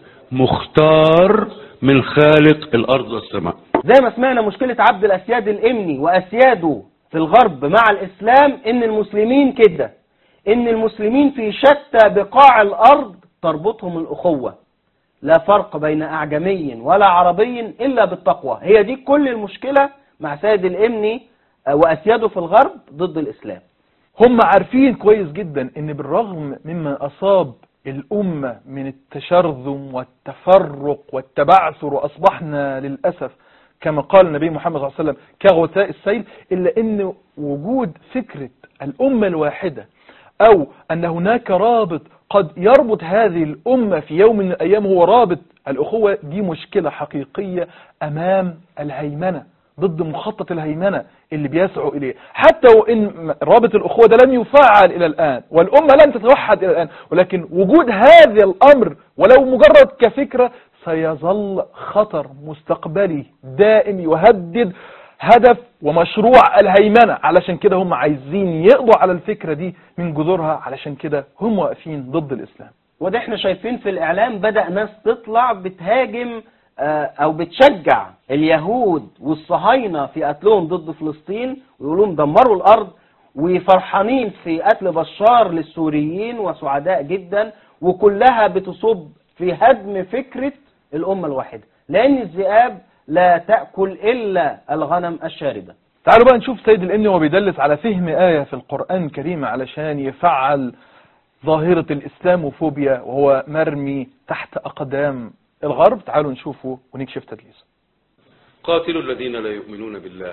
مختار من خالق الأرض والسماء. زي ما سمعنا مشكلة عبد الأسياد الإمني وأسياده في الغرب مع الإسلام، إن المسلمين كده، إن المسلمين في شتى بقاع الأرض تربطهم الأخوة، لا فرق بين أعجمي ولا عربي إلا بالتقوى. هي دي كل المشكلة مع سيد الإمني وأسياده في الغرب ضد الإسلام. هم عارفين كويس جدا إن بالرغم مما أصاب الأمة من التشرذم والتفرق والتبعثر، وأصبحنا للأسف كما قال النبي محمد صلى الله عليه وسلم كغثاء السيل، إلا أن وجود فكرة الأمة الواحدة، أو أن هناك رابط قد يربط هذه الأمة في يوم من الأيام هو رابط الأخوة، دي مشكلة حقيقية أمام الهيمنة، ضد مخطط الهيمنة اللي بيسعوا إليه. حتى وإن رابط الأخوة ده لم يفعل إلى الآن والأمة لم تتوحد إلى الآن، ولكن وجود هذا الأمر ولو مجرد كفكرة سيظل خطر مستقبلي دائم يهدد هدف ومشروع الهيمنة. علشان كده هم عايزين يقضوا على الفكرة دي من جذورها، علشان كده هم واقفين ضد الإسلام. وده احنا شايفين في الإعلام بدأ ناس تطلع بتهاجم أو بتشجع اليهود والصهاينة في قتلهم ضد فلسطين، ويقولون دمروا الأرض، وفرحانين في قتل بشار للسوريين وسعداء جدا، وكلها بتصب في هدم فكرة الأمة الواحدة، لأن الذئاب لا تأكل إلا الغنم الشاردة. تعالوا بقى نشوف سيد الإمني وهو بيدلس على فهم آية في القرآن الكريم علشان يفعل ظاهرة الإسلاموفوبيا وهو مرمي تحت أقدام الغرب. تعالوا نشوفه ونكشف تدليسه. قاتلوا الذين لا يؤمنون بالله.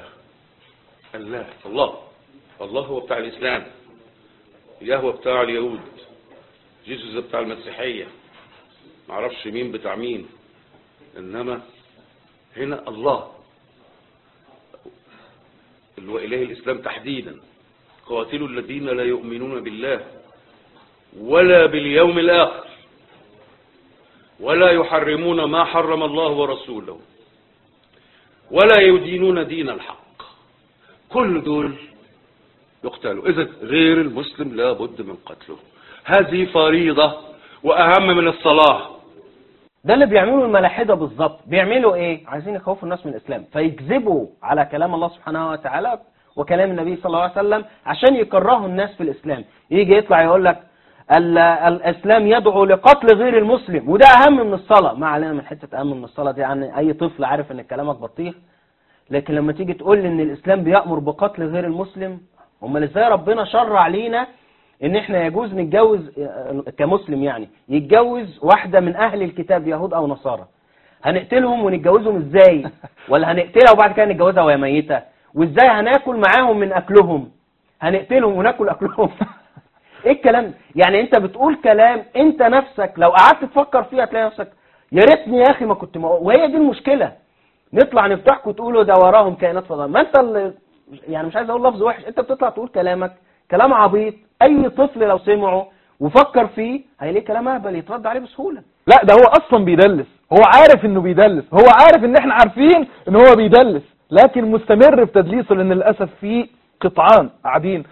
الله الله الله هو بتاع الإسلام، يهوى بتاع اليهود. جيسوس بتاع المسيحية، معرفش مين بتاع مين، انما هنا الله اللي هو اله الاسلام تحديدا. قاتلوا الذين لا يؤمنون بالله ولا باليوم الاخر ولا يحرمون ما حرم الله ورسوله ولا يدينون دين الحق. كل دول يقتلوا. اذا غير المسلم لا بد من قتله. هذه فريضة واهم من الصلاة. ده اللي بيعملوا الملاحدة بالظبط. بيعملوا ايه؟ عايزين يخوفوا الناس من الاسلام، فيكذبوا على كلام الله سبحانه وتعالى وكلام النبي صلى الله عليه وسلم عشان يكرهوا الناس في الاسلام. يجي يطلع يقول لك الاسلام يدعو لقتل غير المسلم، وده اهم من الصلاة. ما علينا من حتة اهم من الصلاة دي، يعني اي طفل عارف ان كلامك بطيخ. لكن لما تيجي تقول لي ان الاسلام بيأمر بقتل غير المسلم، امال ازاي ربنا شرع لينا ان احنا يجوز نتجوز كمسلم، يعني يتجوز واحدة من اهل الكتاب يهود او نصارى؟ هنقتلهم ونتجوزهم ازاي؟ ولا هنقتلها وبعد كده نتجوزها وهي ميتة؟ وازاي هناكل معاهم من اكلهم؟ هنقتلهم وناكل اكلهم؟ ايه الكلام؟ يعني انت بتقول كلام انت نفسك لو قعدت تفكر فيه هتلاقي نفسك يا ريتني يا اخي ما كنت مو... وهي دي المشكلة. نطلع نفتحك وتقولوا ده وراهم كائنات فضائية. ما انت اللي يعني مش عايز اقول لفظ وحش، انت بتطلع تقول كلامك كلام عبيط. اي طفل لو سمعه وفكر فيه هيلاقي كلام اهبل يترد عليه بسهولة. لا ده هو اصلا بيدلس، هو عارف انه بيدلس، هو عارف ان احنا عارفين ان هو بيدلس، لكن مستمر في تدليسه لان للاسف في قطعان قاعدين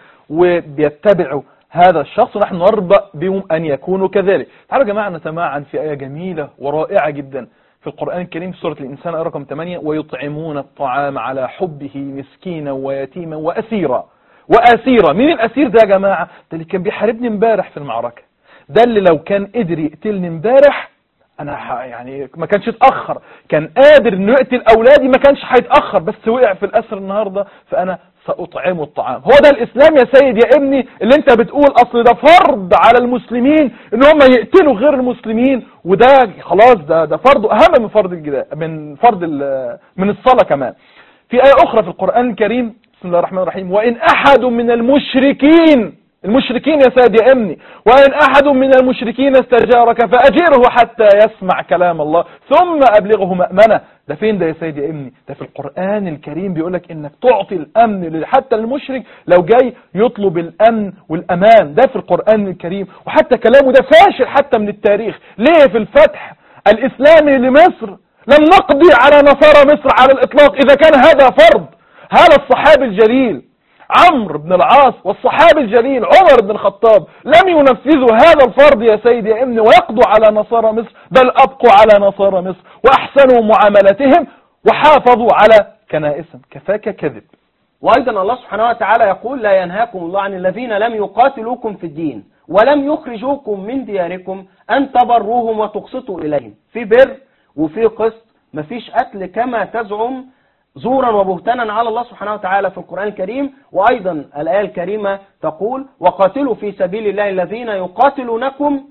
وبيتبعوا هذا الشخص، ونحن نربأ بهم ان يكونوا كذلك. تعالوا يا جماعه نتمعن في آية جميلة ورائعة جدا في القرآن الكريم في سورة الإنسان آية رقم ثمانية: ويطعمون الطعام على حبه مسكينا ويتيما وأسيرا. وأسيرا، مين الأسير ده يا جماعة؟ ده اللي كان بيحاربني امبارح في المعركة، ده اللي لو كان قدر يقتلني امبارح انا يعني ما كانش اتأخر، كان قادر انه يقتل اولادي ما كانش هيتأخر، بس وقع في الاسر النهاردة فانا سأطعمه الطعام. هو ده الاسلام يا سيد يا ابني اللي انت بتقول اصل ده فرض على المسلمين ان هم يقتلوا غير المسلمين، وده خلاص ده ده فرض اهم من فرض الجدال من فرض من الصلاة كمان. في آية اخرى في القرآن الكريم بسم الله الرحمن الرحيم: وإن أحد من المشركين، المشركين يا سيد يا امني، وإن أحد من المشركين استجارك فأجره حتى يسمع كلام الله ثم أبلغه مأمنه. ده فين ده يا سيد يا امني؟ ده في القرآن الكريم بيقولك انك تعطي الامن حتى المشرك لو جاي يطلب الامن والامان، ده في القرآن الكريم. وحتى كلامه ده فاشل حتى من التاريخ. ليه؟ في الفتح الاسلامي لمصر لم نقضي على نصارى مصر على الاطلاق اذا كان هذا فرض. هذا الصحابي الجليل عمرو بن العاص والصحابي الجليل عمر بن الخطاب لم ينفذوا هذا الفرض يا سيدي يا ابني ويقضوا على نصارى مصر، بل أبقوا على نصارى مصر وأحسنوا معاملتهم وحافظوا على كنائسهم. كفاك كذب. وأيضا الله سبحانه وتعالى يقول: لا ينهاكم الله عن الذين لم يقاتلوكم في الدين ولم يخرجوكم من دياركم أن تبروهم وتقسطوا إليهم. في بر وفي قسط، مفيش قتل كما تزعم زورا وبهتانا على الله سبحانه وتعالى في القرآن الكريم. وأيضا الآية الكريمة تقول: وقاتلوا في سبيل الله الذين يقاتلونكم،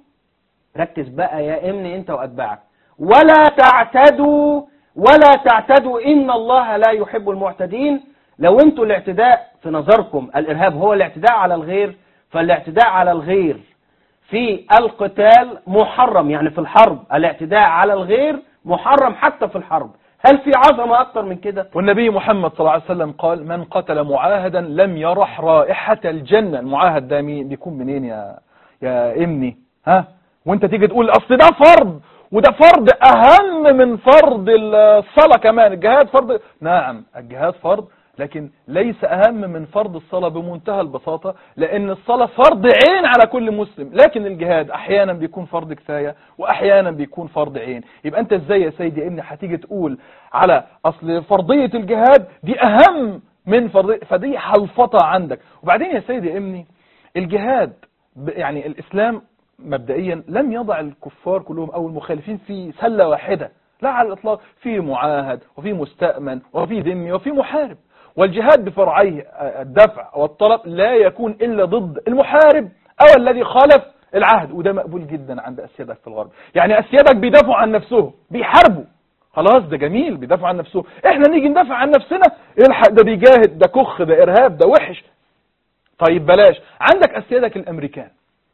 ركز بقى يا امني انت وأتباعك، ولا تعتدوا ولا تعتدوا إن الله لا يحب المعتدين. لو انتوا الاعتداء في نظركم الإرهاب هو الاعتداء على الغير، فالاعتداء على الغير في القتال محرم، يعني في الحرب الاعتداء على الغير محرم حتى في الحرب. هل في عظمة أكتر من كده؟ والنبي محمد صلى الله عليه وسلم قال: من قتل معاهدا لم يرح رائحة الجنة. المعاهد ده بيكون منين يا يا ابني؟ ها؟ وانت تيجي تقول اصل ده فرض وده فرض اهم من فرض الصلاة كمان. الجهاد فرض، نعم الجهاد فرض، لكن ليس اهم من فرض الصلاة بمنتهى البساطة، لان الصلاة فرض عين على كل مسلم، لكن الجهاد احيانا بيكون فرض كفاية واحيانا بيكون فرض عين. يبقى انت ازاي يا سيدي يا ابني هتيجي تقول على اصل فرضية الجهاد دي اهم من فرضية؟ فدي حلفطة عندك. وبعدين يا سيدي يا ابني الجهاد يعني الاسلام مبدئيا لم يضع الكفار كلهم او المخالفين في سلة واحدة، لا على الاطلاق. في معاهد وفي مستأمن وفي ذمي وفي محارب، والجهاد بفرعيه الدفع والطلب لا يكون إلا ضد المحارب أو الذي خالف العهد، وده مقبول جدا عند أسيادك في الغرب. يعني أسيادك بيدافعوا عن نفسهم، بيحاربوا، خلاص ده جميل، بيدافعوا عن نفسهم. احنا نيجي ندافع عن نفسنا، الحق ده بيجاهد، ده كخ، ده إرهاب، ده وحش. طيب بلاش. عندك أسيادك الأمريكان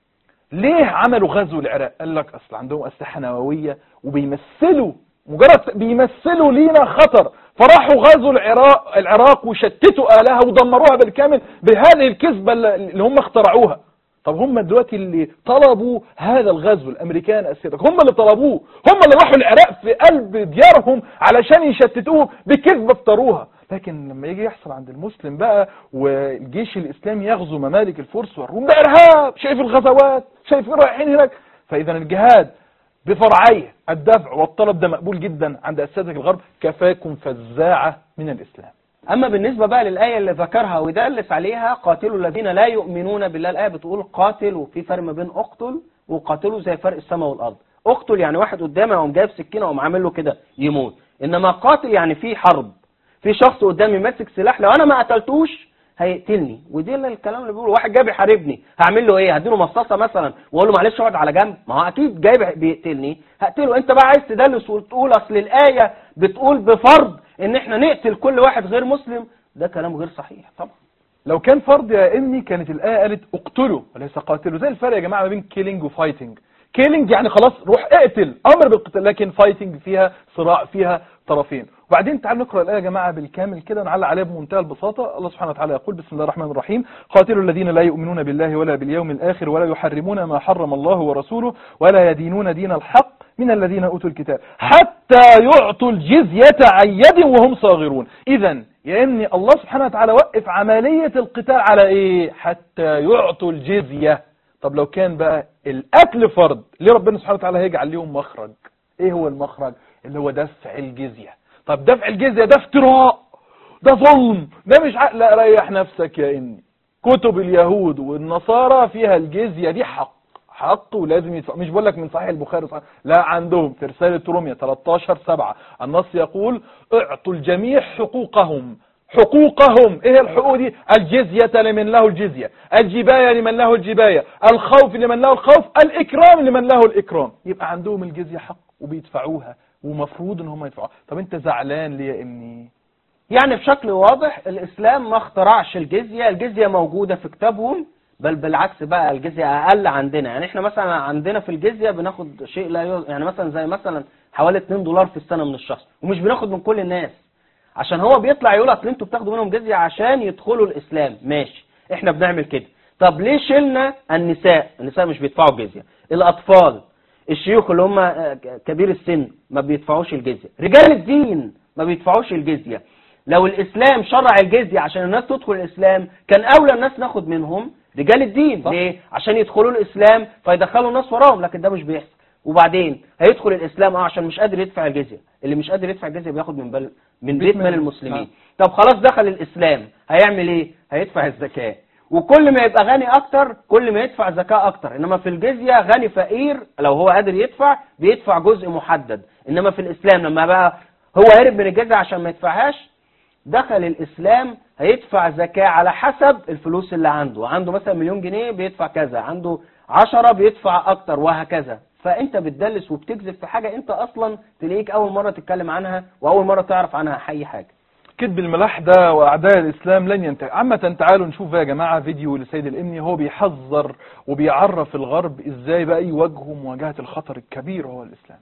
ليه عملوا غزو العراق؟ قال لك اصل عندهم اسلحه نوويه وبيمثلوا مجرد بيمثلوا لينا خطر، فراحوا غزوا العراق العراق وشتتوا آلها ودمروها بالكامل بهذه الكذبه اللي هم اخترعوها. طب هم دلوقتي اللي طلبوا هذا الغزو، الامريكان اسيادك هم اللي طلبوه، هم اللي راحوا العراق في قلب ديارهم علشان يشتتوه بكذبه افتروها. لكن لما يجي يحصل عند المسلم بقى والجيش الاسلامي يغزو ممالك الفرس والروم، ده ارهاب، شايف الغزوات، شايف رايحين هناك. فاذا الجهاد بفرعيه الدفع والطلب ده مقبول جدا عند اساتذه الغرب، كفاكم فزاعه من الاسلام. اما بالنسبه بقى للايه اللي ذكرها ودلس عليها، قاتلوا الذين لا يؤمنون بالله، الايه بتقول قاتل، وفي فرق ما بين اقتل وقاتلوا زي فرق السماء والارض. اقتل يعني واحد قدامي اقوم جايب سكينه اقوم عامل له كده يموت، انما قاتل يعني في حرب، في شخص قدامي ماسك سلاح، لو انا ما قتلتوش هيقتلني. ودي اللي الكلام اللي بيقوله واحد جاي بيحاربني، هعمل له ايه؟ هديله مصاصه مثلا واقول له معلش اقعد على جنب؟ ما هو اكيد جاي بيقتلني هقتله. انت بقى عايز تدلس وتقول اصل الايه بتقول بفرض ان احنا نقتل كل واحد غير مسلم، ده كلام غير صحيح طبعا. لو كان فرض يا امي كانت الايه قالت اقتلوا وليس قاتلوا. زي الفرق يا جماعه ما بين كيلينج وفايتنج. كيلينج يعني خلاص روح اقتل، امر بالقتال، لكن فايتنج فيها صراع، فيها طرفين. وبعدين تعالوا نقرا الايه يا جماعه بالكامل كده نعلق عليها بمنتهى البساطه. الله سبحانه وتعالى يقول: بسم الله الرحمن الرحيم: قاتلوا الذين لا يؤمنون بالله ولا باليوم الاخر ولا يحرمون ما حرم الله ورسوله ولا يدينون دين الحق من الذين اوتوا الكتاب حتى يعطوا الجزيه عن يد وهم صاغرون. اذا يا ابني الله سبحانه وتعالى وقف عمليه القتال على ايه؟ حتى يعطوا الجزيه. طب لو كان بقى القتل فرض، ليه ربنا سبحانه وتعالى هيجعل لهم مخرج؟ ايه هو المخرج؟ اللي هو دفع الجزيه. طب دفع الجزيه ده افتراء، ده ظلم، ده مش عقل. لا ريح نفسك يا اني، كتب اليهود والنصارى فيها الجزيه دي حق، حق ولازم يدفع. مش بقول لك من صحيح البخاري صحيح. لا، عندهم في رساله رومية ثلاثة عشر سبعة النص يقول: اعطوا الجميع حقوقهم. حقوقهم ايه الحقوق دي؟ الجزيه لمن له الجزيه، الجبايه لمن له الجبايه، الخوف لمن له الخوف، الاكرام لمن له الاكرام. يبقى عندهم الجزيه حق وبيدفعوها ومفروض ان هم يدفعوها. طب انت زعلان ليه يا ابني؟ يعني بشكل واضح الاسلام ما اخترعش الجزيه، الجزيه موجوده في كتابهم، بل بالعكس بقى الجزيه اقل عندنا. يعني احنا مثلا عندنا في الجزيه بناخد شيء لا يوز... يعني مثلا زي مثلا حوالي اتنين دولار في السنه من الشخص، ومش بناخد من كل الناس، عشان هو بيطلع يقول اصل انتوا بتاخدوا منهم جزيه عشان يدخلوا الاسلام. ماشي، احنا بنعمل كده. طب ليه شلنا النساء؟ النساء مش بيدفعوا جزيه، الاطفال، الشيوخ اللي هم كبير السن ما بيدفعوش الجزيه، رجال الدين ما بيدفعوش الجزيه. لو الاسلام شرع الجزيه عشان الناس تدخل الاسلام، كان اولى الناس ناخد منهم رجال الدين. صح. ليه؟ عشان يدخلوا الاسلام فيدخلوا الناس وراهم، لكن ده مش بيحصل. وبعدين هيدخل الاسلام اه عشان مش قادر يدفع الجزيه، اللي مش قادر يدفع الجزيه بياخد من بل... من بيت مال المسلمين. طب خلاص دخل الاسلام هيعمل ايه؟ هيدفع الزكاه، وكل ما يبقى غني اكتر كل ما يدفع زكاه اكتر. انما في الجزيه غني فقير لو هو قادر يدفع بيدفع جزء محدد. انما في الاسلام لما بقى هو هرب من الجزيه عشان ما يدفعهاش، دخل الاسلام هيدفع زكاه على حسب الفلوس اللي عنده. عنده مثلا مليون جنيه بيدفع كذا، عنده عشرة بيدفع اكتر، وهكذا. فانت بتدلس وبتكذب في حاجه انت اصلا تلاقيك اول مره تتكلم عنها واول مره تعرف عنها اي حاجه. كذب الملاح ده واعداء الاسلام لن ينتهي. عامه تعالوا نشوف يا جماعه فيديو لسيد الامني هو بيحذر وبيعرف الغرب ازاي بقى يواجهوا مواجهه الخطر الكبير هو الاسلام.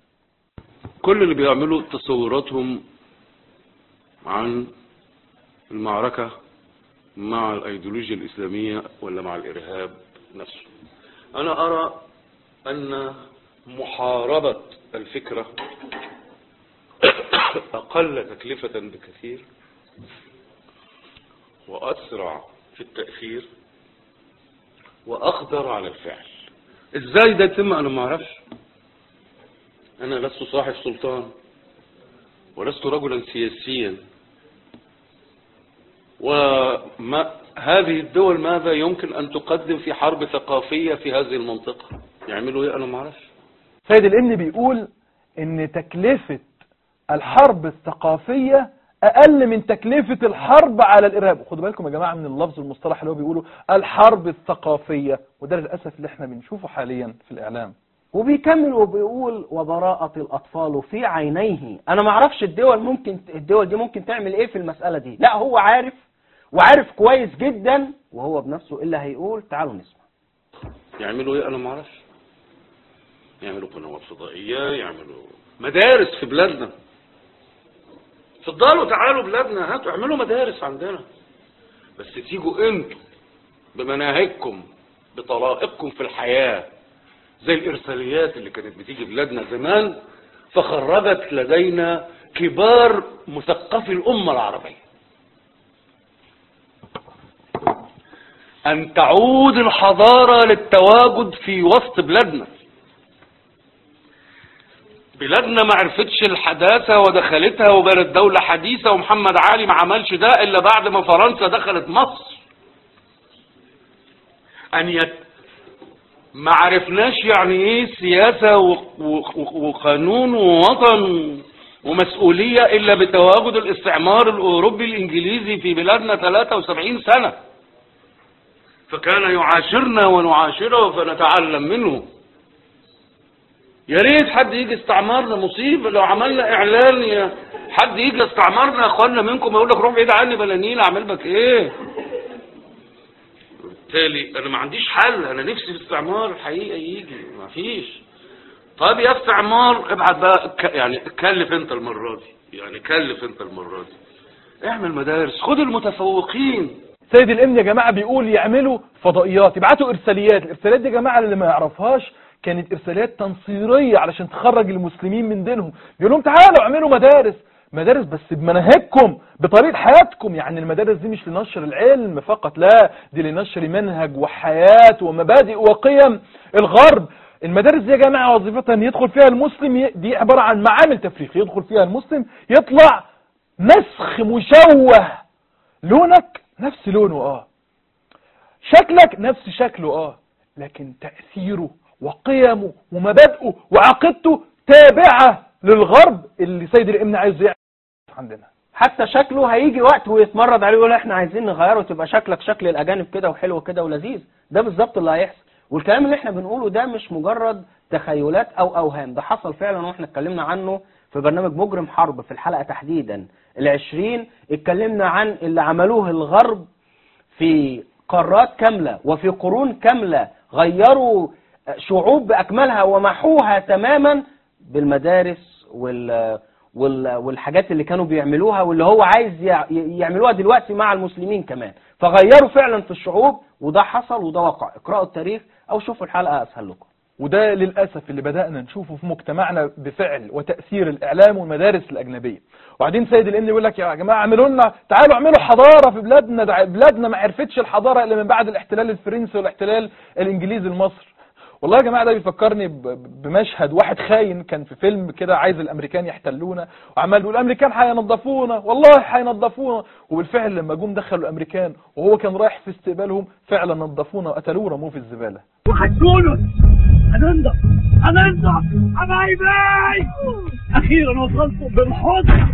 كل اللي بيعملوا تصوراتهم عن المعركه مع الايديولوجيا الاسلاميه ولا مع الارهاب نفسه. انا ارى ان محاربة الفكرة أقل تكلفة بكثير وأسرع في التأثير وأقدر على الفعل. إزاي ده يتم أنا ما أعرفش. أنا لست صاحب سلطان ولست رجلا سياسيا، وما هذه الدول ماذا يمكن أن تقدم في حرب ثقافية في هذه المنطقة؟ يعملوا ايه انا ما اعرفش. سيد الامني بيقول ان تكلفة الحرب الثقافية اقل من تكلفة الحرب على الارهاب. خدوا بالكم يا جماعة من اللفظ المصطلح اللي هو بيقوله الحرب الثقافية، وده للاسف اللي احنا بنشوفه حاليا في الاعلام. وبيكمل وبيقول وبراءة الاطفال في عينيه. انا ما اعرفش الدول ممكن الدول دي ممكن تعمل ايه في المسألة دي. لا هو عارف وعارف كويس جدا، وهو بنفسه اللي هيقول. تعالوا نسمع. يعملوا ايه؟ انا ما اعرفش. يعملوا قنوات فضائيه، يعملوا مدارس في بلادنا. اتفضلوا تعالوا بلادنا، هاتوا اعملوا مدارس عندنا، بس تيجوا انتوا بمناهجكم بطرائقكم في الحياه، زي الارساليات اللي كانت بتيجي بلادنا زمان، فخرجت لدينا كبار مثقفي الامه العربيه. ان تعود الحضاره للتواجد في وسط بلادنا. بلادنا ما عرفتش الحداثة ودخلتها وبقت دولة حديثة، ومحمد علي ما عملش ده إلا بعد ما فرنسا دخلت مصر. أن يت... ما عرفناش يعني إيه سياسة و... و... وقانون ووطن ومسؤولية إلا بتواجد الاستعمار الأوروبي الإنجليزي في بلادنا ثلاثة وسبعين سنة، فكان يعاشرنا ونعاشره فنتعلم منه. يا ريت حد يجي استعمارنا، مصيبه لو عملنا اعلان يا حد يجي استعمارنا يا اخوانا منكم يقول لك روح بعيد عني بلا نيل، اعمل لك ايه؟ بالتالي انا ما عنديش حل، انا نفسي الاستعمار الحقيقه يجي، ما فيش. طيب يا استعمار ابعت بقى، يعني كلف انت المره دي، يعني كلف انت المره دي، اعمل مدارس، خد المتفوقين. سيد الامن يا جماعه بيقول يعملوا فضائيات، يبعتوا ارساليات. الارساليات دي يا جماعه اللي ما يعرفهاش كانت ارساليات تنصيريه علشان تخرج المسلمين من دينهم. بيقول لهم تعالوا اعملوا مدارس، مدارس بس بمناهجكم بطريقه حياتكم. يعني المدارس دي مش لنشر العلم فقط، لا دي لنشر منهج وحياه ومبادئ وقيم الغرب. المدارس دي يا جماعه وظيفتها ان يدخل فيها المسلم، دي عباره عن معامل تفريخ، يدخل فيها المسلم يطلع مسخ مشوه، لونك نفس لونه اه، شكلك نفس شكله اه، لكن تأثيره وقيمه ومبادئه وعقيدته تابعة للغرب اللي سيد الامن عايز يعمل عندنا. حتى شكله هيجي وقت ويتمرد عليه ويقول احنا عايزين نغيره تبقى شكلك شكل الاجانب كده وحلو كده ولذيذ. ده بالظبط اللي هيحصل. والكلام اللي احنا بنقوله ده مش مجرد تخيلات او اوهام، ده حصل فعلا واحنا اتكلمنا عنه في برنامج مجرم حرب في الحلقة تحديدا العشرين. اتكلمنا عن اللي عملوه الغرب في قارات كاملة وفي قرون كاملة، غيروا شعوب بأكملها ومحوها تماما بالمدارس وال وال والحاجات اللي كانوا بيعملوها واللي هو عايز يعملوها دلوقتي مع المسلمين كمان. فغيروا فعلا في الشعوب، وده حصل وده وقع. اقرأوا التاريخ او شوفوا الحلقة اسهل لكم. وده للأسف اللي بدأنا نشوفه في مجتمعنا بفعل وتأثير الإعلام والمدارس الأجنبية. وبعدين سيد الامن يقول لك يا جماعة اعملوا لنا، تعالوا اعملوا حضارة في بلادنا. بلادنا ما عرفتش الحضارة إلا من بعد الاحتلال الفرنسي والاحتلال الإنجليزي لمصر. والله يا جماعة ده بيفكرني بمشهد واحد خاين كان في فيلم كده عايز الأمريكان يحتلونا، وعمال بيقول الأمريكان هينظفونا، والله هينظفونا. وبالفعل لما جم دخلوا الأمريكان وهو كان رايح في استقبالهم فعلا نظفونا وقتلوه ورموه في الزبالة. وهتقولوا هننضف هننضف حبايبي، اخيرا وصلتوا بالحضن.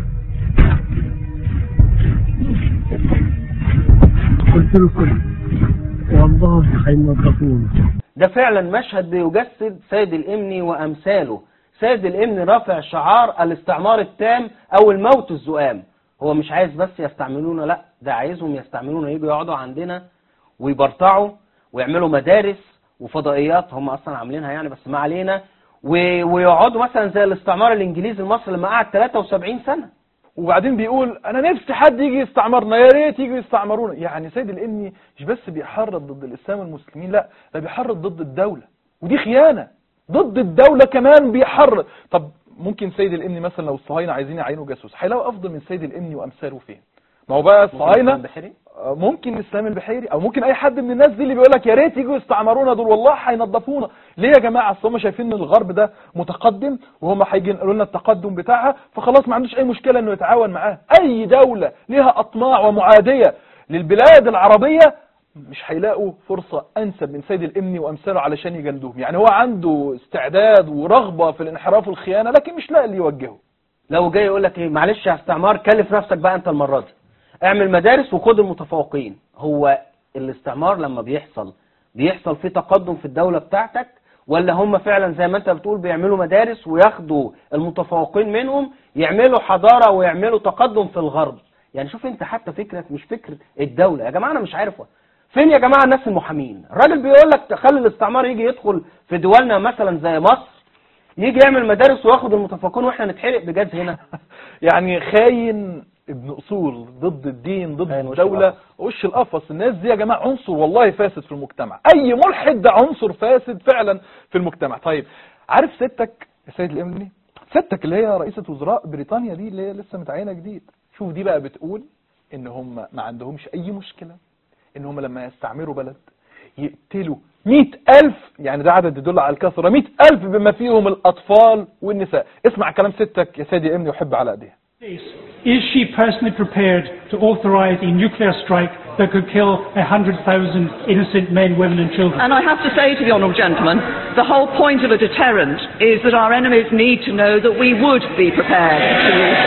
قلت لكم والله هينضفونا. ده فعلا مشهد بيجسد سيد الامن وامثاله. سيد الامن رافع شعار الاستعمار التام او الموت الزؤام. هو مش عايز بس يستعملونا، لا ده عايزهم يستعملونا، يجوا يقعدوا عندنا ويبرطعوا ويعملوا مدارس وفضائيات هم اصلا عاملينها يعني، بس ما علينا، ويقعدوا مثلا زي الاستعمار الانجليزي لمصر لما قعد ثلاثة وسبعين سنة. وبعدين بيقول انا نفسي حد يجي يستعمرنا، يا ريت يجوا يستعمرونا. يعني سيد الامن مش بس بيحرض ضد الاسلام والمسلمين، لا ده بيحرض ضد الدولة، ودي خيانة ضد الدولة كمان بيحرض. طب ممكن سيد الامن مثلا لو الصهاينة عايزين يعينوا جاسوس هيلاقوا افضل من سيد الامن وامثاله فين؟ ما هو بقى الصهاينة ممكن الاسلام البحيري او ممكن اي حد من الناس دي اللي بيقول لك يا ريت يجوا يستعمرونا دول، والله هينظفونا. ليه يا جماعه؟ اصل هم شايفين ان الغرب ده متقدم وهم هيجي ينقلوا لنا التقدم بتاعها، فخلاص ما عندوش اي مشكله انه يتعاون معاه. اي دوله ليها اطماع ومعاديه للبلاد العربيه مش هيلاقوا فرصه انسب من سيد الامن وامثاله علشان يجلدوهم. يعني هو عنده استعداد ورغبه في الانحراف والخيانه، لكن مش لاقي اللي يوجهه. لو جاي يقول لك ايه معلش يا استعمار كلف نفسك بقى انت المره دي، اعمل مدارس وخد المتفوقين. هو الاستعمار لما بيحصل بيحصل فيه تقدم في الدولة بتاعتك، ولا هم فعلا زي ما انت بتقول بيعملوا مدارس وياخدوا المتفوقين منهم يعملوا حضارة ويعملوا تقدم في الغرب؟ يعني شوف انت حتى فكرة مش فكرة الدولة يا جماعة، انا مش عارف فين يا جماعة الناس المحامين؟ الراجل بيقول لك تخلي الاستعمار يجي يدخل في دولنا مثلا زي مصر، يجي يعمل مدارس وياخد المتفوقين واحنا نتحرق بجد هنا. يعني خاين ابن اصول ضد الدين ضد الدولة وش القفص. الناس دي يا جماعة عنصر والله فاسد في المجتمع، اي ملحد ده عنصر فاسد فعلا في المجتمع. طيب عارف ستك يا سيد الامني، ستك اللي هي رئيسة وزراء بريطانيا دي اللي هي لسه متعينة جديد، شوف دي بقى بتقول ان هم ما عندهمش اي مشكلة ان هم لما يستعمروا بلد يقتلوا مئة ألف، يعني ده عدد يدل على الكثرة، مئة ألف بما فيهم الأطفال والنساء. اسمع كلام ستك يا سيدي امني وحب على ايديها. Is she personally prepared to authorize a nuclear strike that could kill a hundred thousand innocent men, women and children? And I have to say to the honourable gentleman, the whole point of a deterrent is that our enemies need to know that we would be prepared to use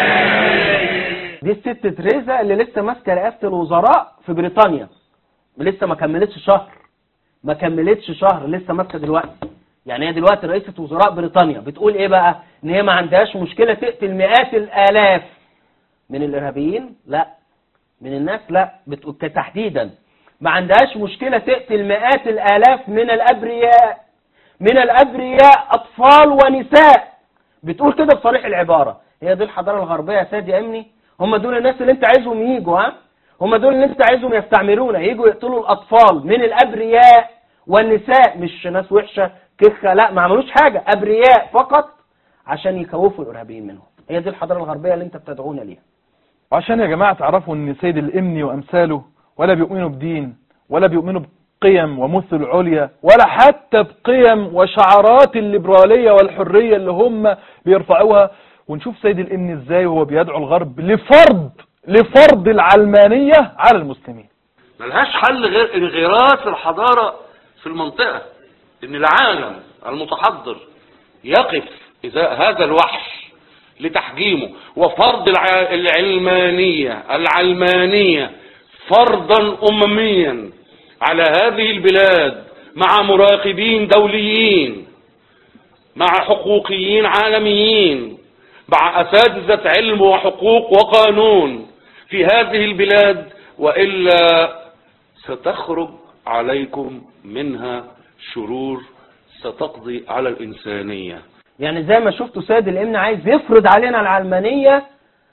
it. دي الست تريزا اللي لسه ماسكه رئاسة الوزراء في بريطانيا، لسه ما كملتش شهر، ما كملتش شهر لسه ماسكه دلوقتي. يعني هي دلوقتي رئيسة وزراء بريطانيا بتقول ايه بقى؟ ان هي ما عندهاش مشكلة تقتل مئات الالاف من الارهابيين، لا من الناس، لا بتقول تحديدا ما عندهاش مشكلة تقتل مئات الالاف من الابرياء، من الابرياء اطفال ونساء. بتقول كده بصريح العبارة. هي دي الحضارة الغربية يا سيدي امني؟ هم دول الناس اللي انت عايزهم يجوا، ها؟ هم دول اللي انت عايزهم يستعمرونا، يجوا يقتلوا الاطفال من الابرياء والنساء، مش ناس وحشة كخة، لا ما عملوش حاجة، ابرياء فقط عشان يخوفوا الارهابيين منهم. هي دي الحضارة الغربية اللي انت بتدعونا ليها. وعشان يا جماعة تعرفوا ان سيد الامني وامثاله ولا بيؤمنوا بدين ولا بيؤمنوا بقيم ومثل عليا ولا حتى بقيم وشعارات الليبرالية والحرية اللي هم بيرفعوها، ونشوف سيد الامني ازاي وهو بيدعو الغرب لفرض لفرض العلمانية على المسلمين. ملهاش حل غير انغراس الحضارة في المنطقة، ان العالم المتحضر يقف ازاء هذا الوحش لتحجيمه وفرض العلمانية العلمانية فرضا أمميا على هذه البلاد مع مراقبين دوليين، مع حقوقيين عالميين، مع أساتذة علم وحقوق وقانون في هذه البلاد، وإلا ستخرج عليكم منها شرور ستقضي على الإنسانية. يعني زي ما شفتوا سيد الامن عايز يفرض علينا العلمانية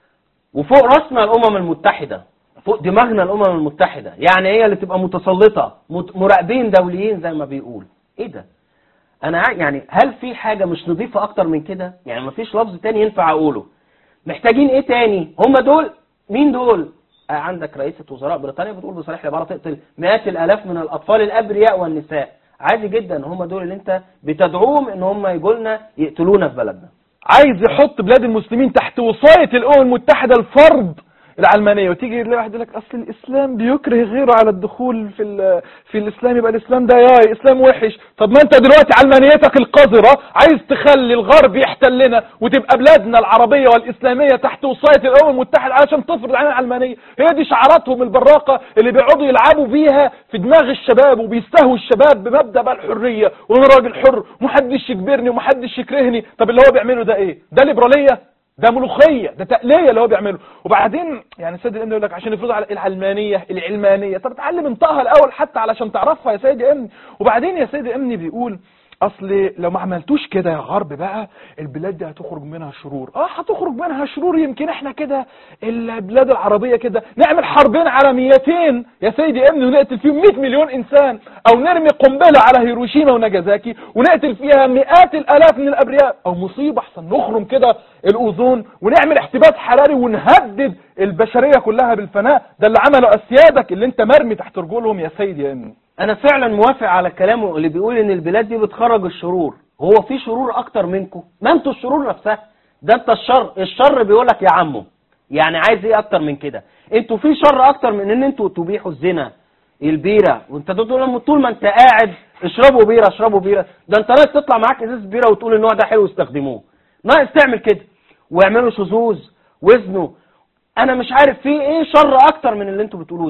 وفوق رأسنا الأمم المتحدة، فوق دماغنا الأمم المتحدة، يعني هي اللي تبقى متسلطة، مراقبين دوليين زي ما بيقول. ايه ده؟ انا يعني هل في حاجة مش نظيفة اكتر من كده؟ يعني مفيش لفظ تاني ينفع اقوله. محتاجين ايه تاني؟ هم دول مين دول؟ آه عندك رئيسة وزراء بريطانيا بتقول بصريح العبارة تقتل مئات الالاف من الاطفال الابرياء والنساء. عادي جدا، هم دول اللي انت بتدعوهم ان هم يجوا لنا يقتلونا في بلدنا. عايز يحط بلاد المسلمين تحت وصاية الامم المتحدة الفرض العلمانية، وتيجي تلاقي واحد يقول لك اصل الاسلام بيكره غيره على الدخول في في الاسلام، يبقى الاسلام ده يا اسلام وحش. طب ما انت دلوقتي علمانيتك القذرة عايز تخلي الغرب يحتلنا وتبقى بلادنا العربية والاسلامية تحت وصاية الامم المتحدة علشان تفرض علينا العلمانية. هي دي شعاراتهم البراقة اللي بيقعدوا يلعبوا بيها في دماغ الشباب وبيستهوا الشباب بمبدأ بقى الحرية وانا راجل حر ومحدش يجبرني ومحدش يكرهني. طب اللي هو بيعمله ده ايه؟ ده ليبرالية؟ ده ملوخية، ده تقلية اللي هو بيعمله. وبعدين يعني سيد الامن يقول لك عشان يفرضوا على العلمانية العلمانية، طب اتعلم انطقها الاول حتى علشان تعرفها يا سيد الامن. وبعدين يا سيد الامن بيقول اصل لو ما عملتوش كده يا غرب بقى البلاد دي هتخرج منها شرور. اه هتخرج منها شرور، يمكن احنا كده البلاد العربية كده نعمل حربين عالميتين يا سيدي امن ونقتل فيهم مئة مليون انسان، او نرمي قنبلة على هيروشيما وناجازاكي ونقتل فيها مئات الالاف من الابرياء، او مصيبة احسن نخرم كده الاوزون ونعمل احتباس حراري ونهدد البشرية كلها بالفناء. ده اللي عمله اسيادك اللي انت مرمي تحت رجولهم يا سيدي يا امن. انا فعلا موافق على كلامه اللي بيقول ان البلاد دي بتخرج الشرور. هو في شرور اكتر منكم؟ ما انتوا الشرور نفسها، ده انت الشر. الشر بيقولك يا عمو، يعني عايز ايه اكتر من كده؟ انتوا في شر اكتر من ان انتوا تبيحوا الزنا البيرة، وانت تقول طول ما انت قاعد اشربوا بيرة اشربوا بيرة، ده انت ناقص تطلع معاك ازاز بيرة وتقول النوع ده حلو استخدموه، ناقص تعمل كده ويعملوا شذوذ وزنه. انا مش عارف في ايه شر اكتر من اللي انتوا بتقولوه ده.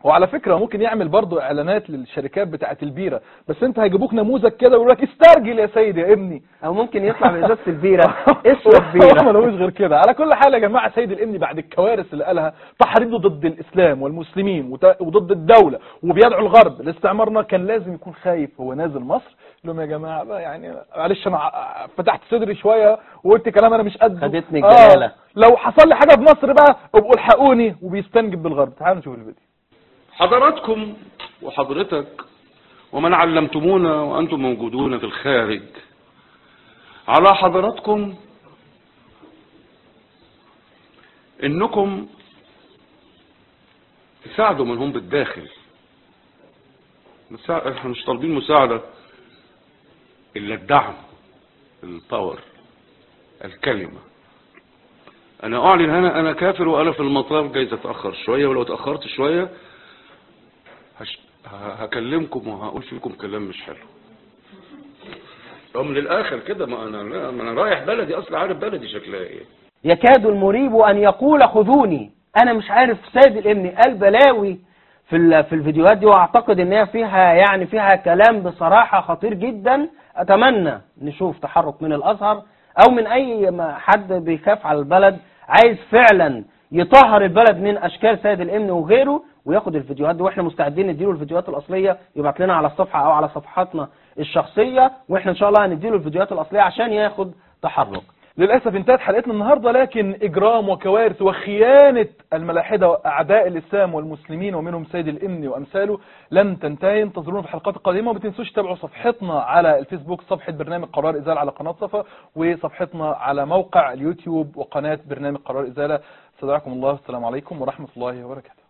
وعلى فكرة ممكن يعمل برضو اعلانات للشركات بتاعة البيرة، بس انت هيجيبوك نموذج كده ويقول لك استرجل يا سيدي يا ابني، او ممكن يطلع بازازه البيره اسود بيره. ما لهوش غير كده. على كل حال يا جماعه، سيد الامني بعد الكوارث اللي قالها، تحريضه ضد الاسلام والمسلمين وضد الدوله وبيدعو الغرب لاستعمارنا، كان لازم يكون خايف هو نازل مصر لهم يا جماعه بقى يعني معلش انا فتحت صدري شويه وقلت كلام انا مش قده، خدتني الجلاله. آه لو حصل لي حاجه في مصر بقى ابقوا الحقوني، وبيستنجد بالغرب. تعالوا نشوف الفيديو. حضراتكم وحضرتك ومن علمتمونا وأنتم موجودون في الخارج، على حضراتكم إنكم تساعدوا من هم بالداخل. احنا مش طالبين مساعدة إلا الدعم، الباور، الكلمة. أنا أعلن هنا أنا كافر وأنا في المطار، جايز أتأخر شوية، ولو تأخرت شوية هش... هكلمكم وهقول فيكم كلام مش حلو. من الاخر كده، ما انا ما انا رايح بلدي اصلا، عارف بلدي شكلها ايه. يكاد المريب ان يقول خذوني. انا مش عارف سيد الامني قال بلاوي في في الفيديوهات دي، واعتقد ان هي فيها يعني فيها كلام بصراحه خطير جدا. اتمنى نشوف تحرك من الازهر او من اي حد بيخاف على البلد، عايز فعلا يطهر البلد من اشكال سيد الامني وغيره، وياخد الفيديوهات دي، واحنا مستعدين نديله الفيديوهات الاصليه، يبعت لنا على الصفحه او على صفحاتنا الشخصيه، واحنا ان شاء الله هنديله الفيديوهات الاصليه عشان ياخد تحرك. للاسف انتهت حلقتنا النهارده، لكن اجرام وكوارث وخيانه الملاحده واعداء الاسلام والمسلمين ومنهم سيد الامني وامثاله لن تنتهي. انتظرونا في الحلقات القادمه، وما تنسوش تتابعوا صفحتنا على الفيسبوك، صفحه برنامج قرار ازاله على قناه صفا، وصفحتنا على موقع اليوتيوب وقناه برنامج قرار ازاله. استودعكم الله، السلام عليكم ورحمه الله وبركاته.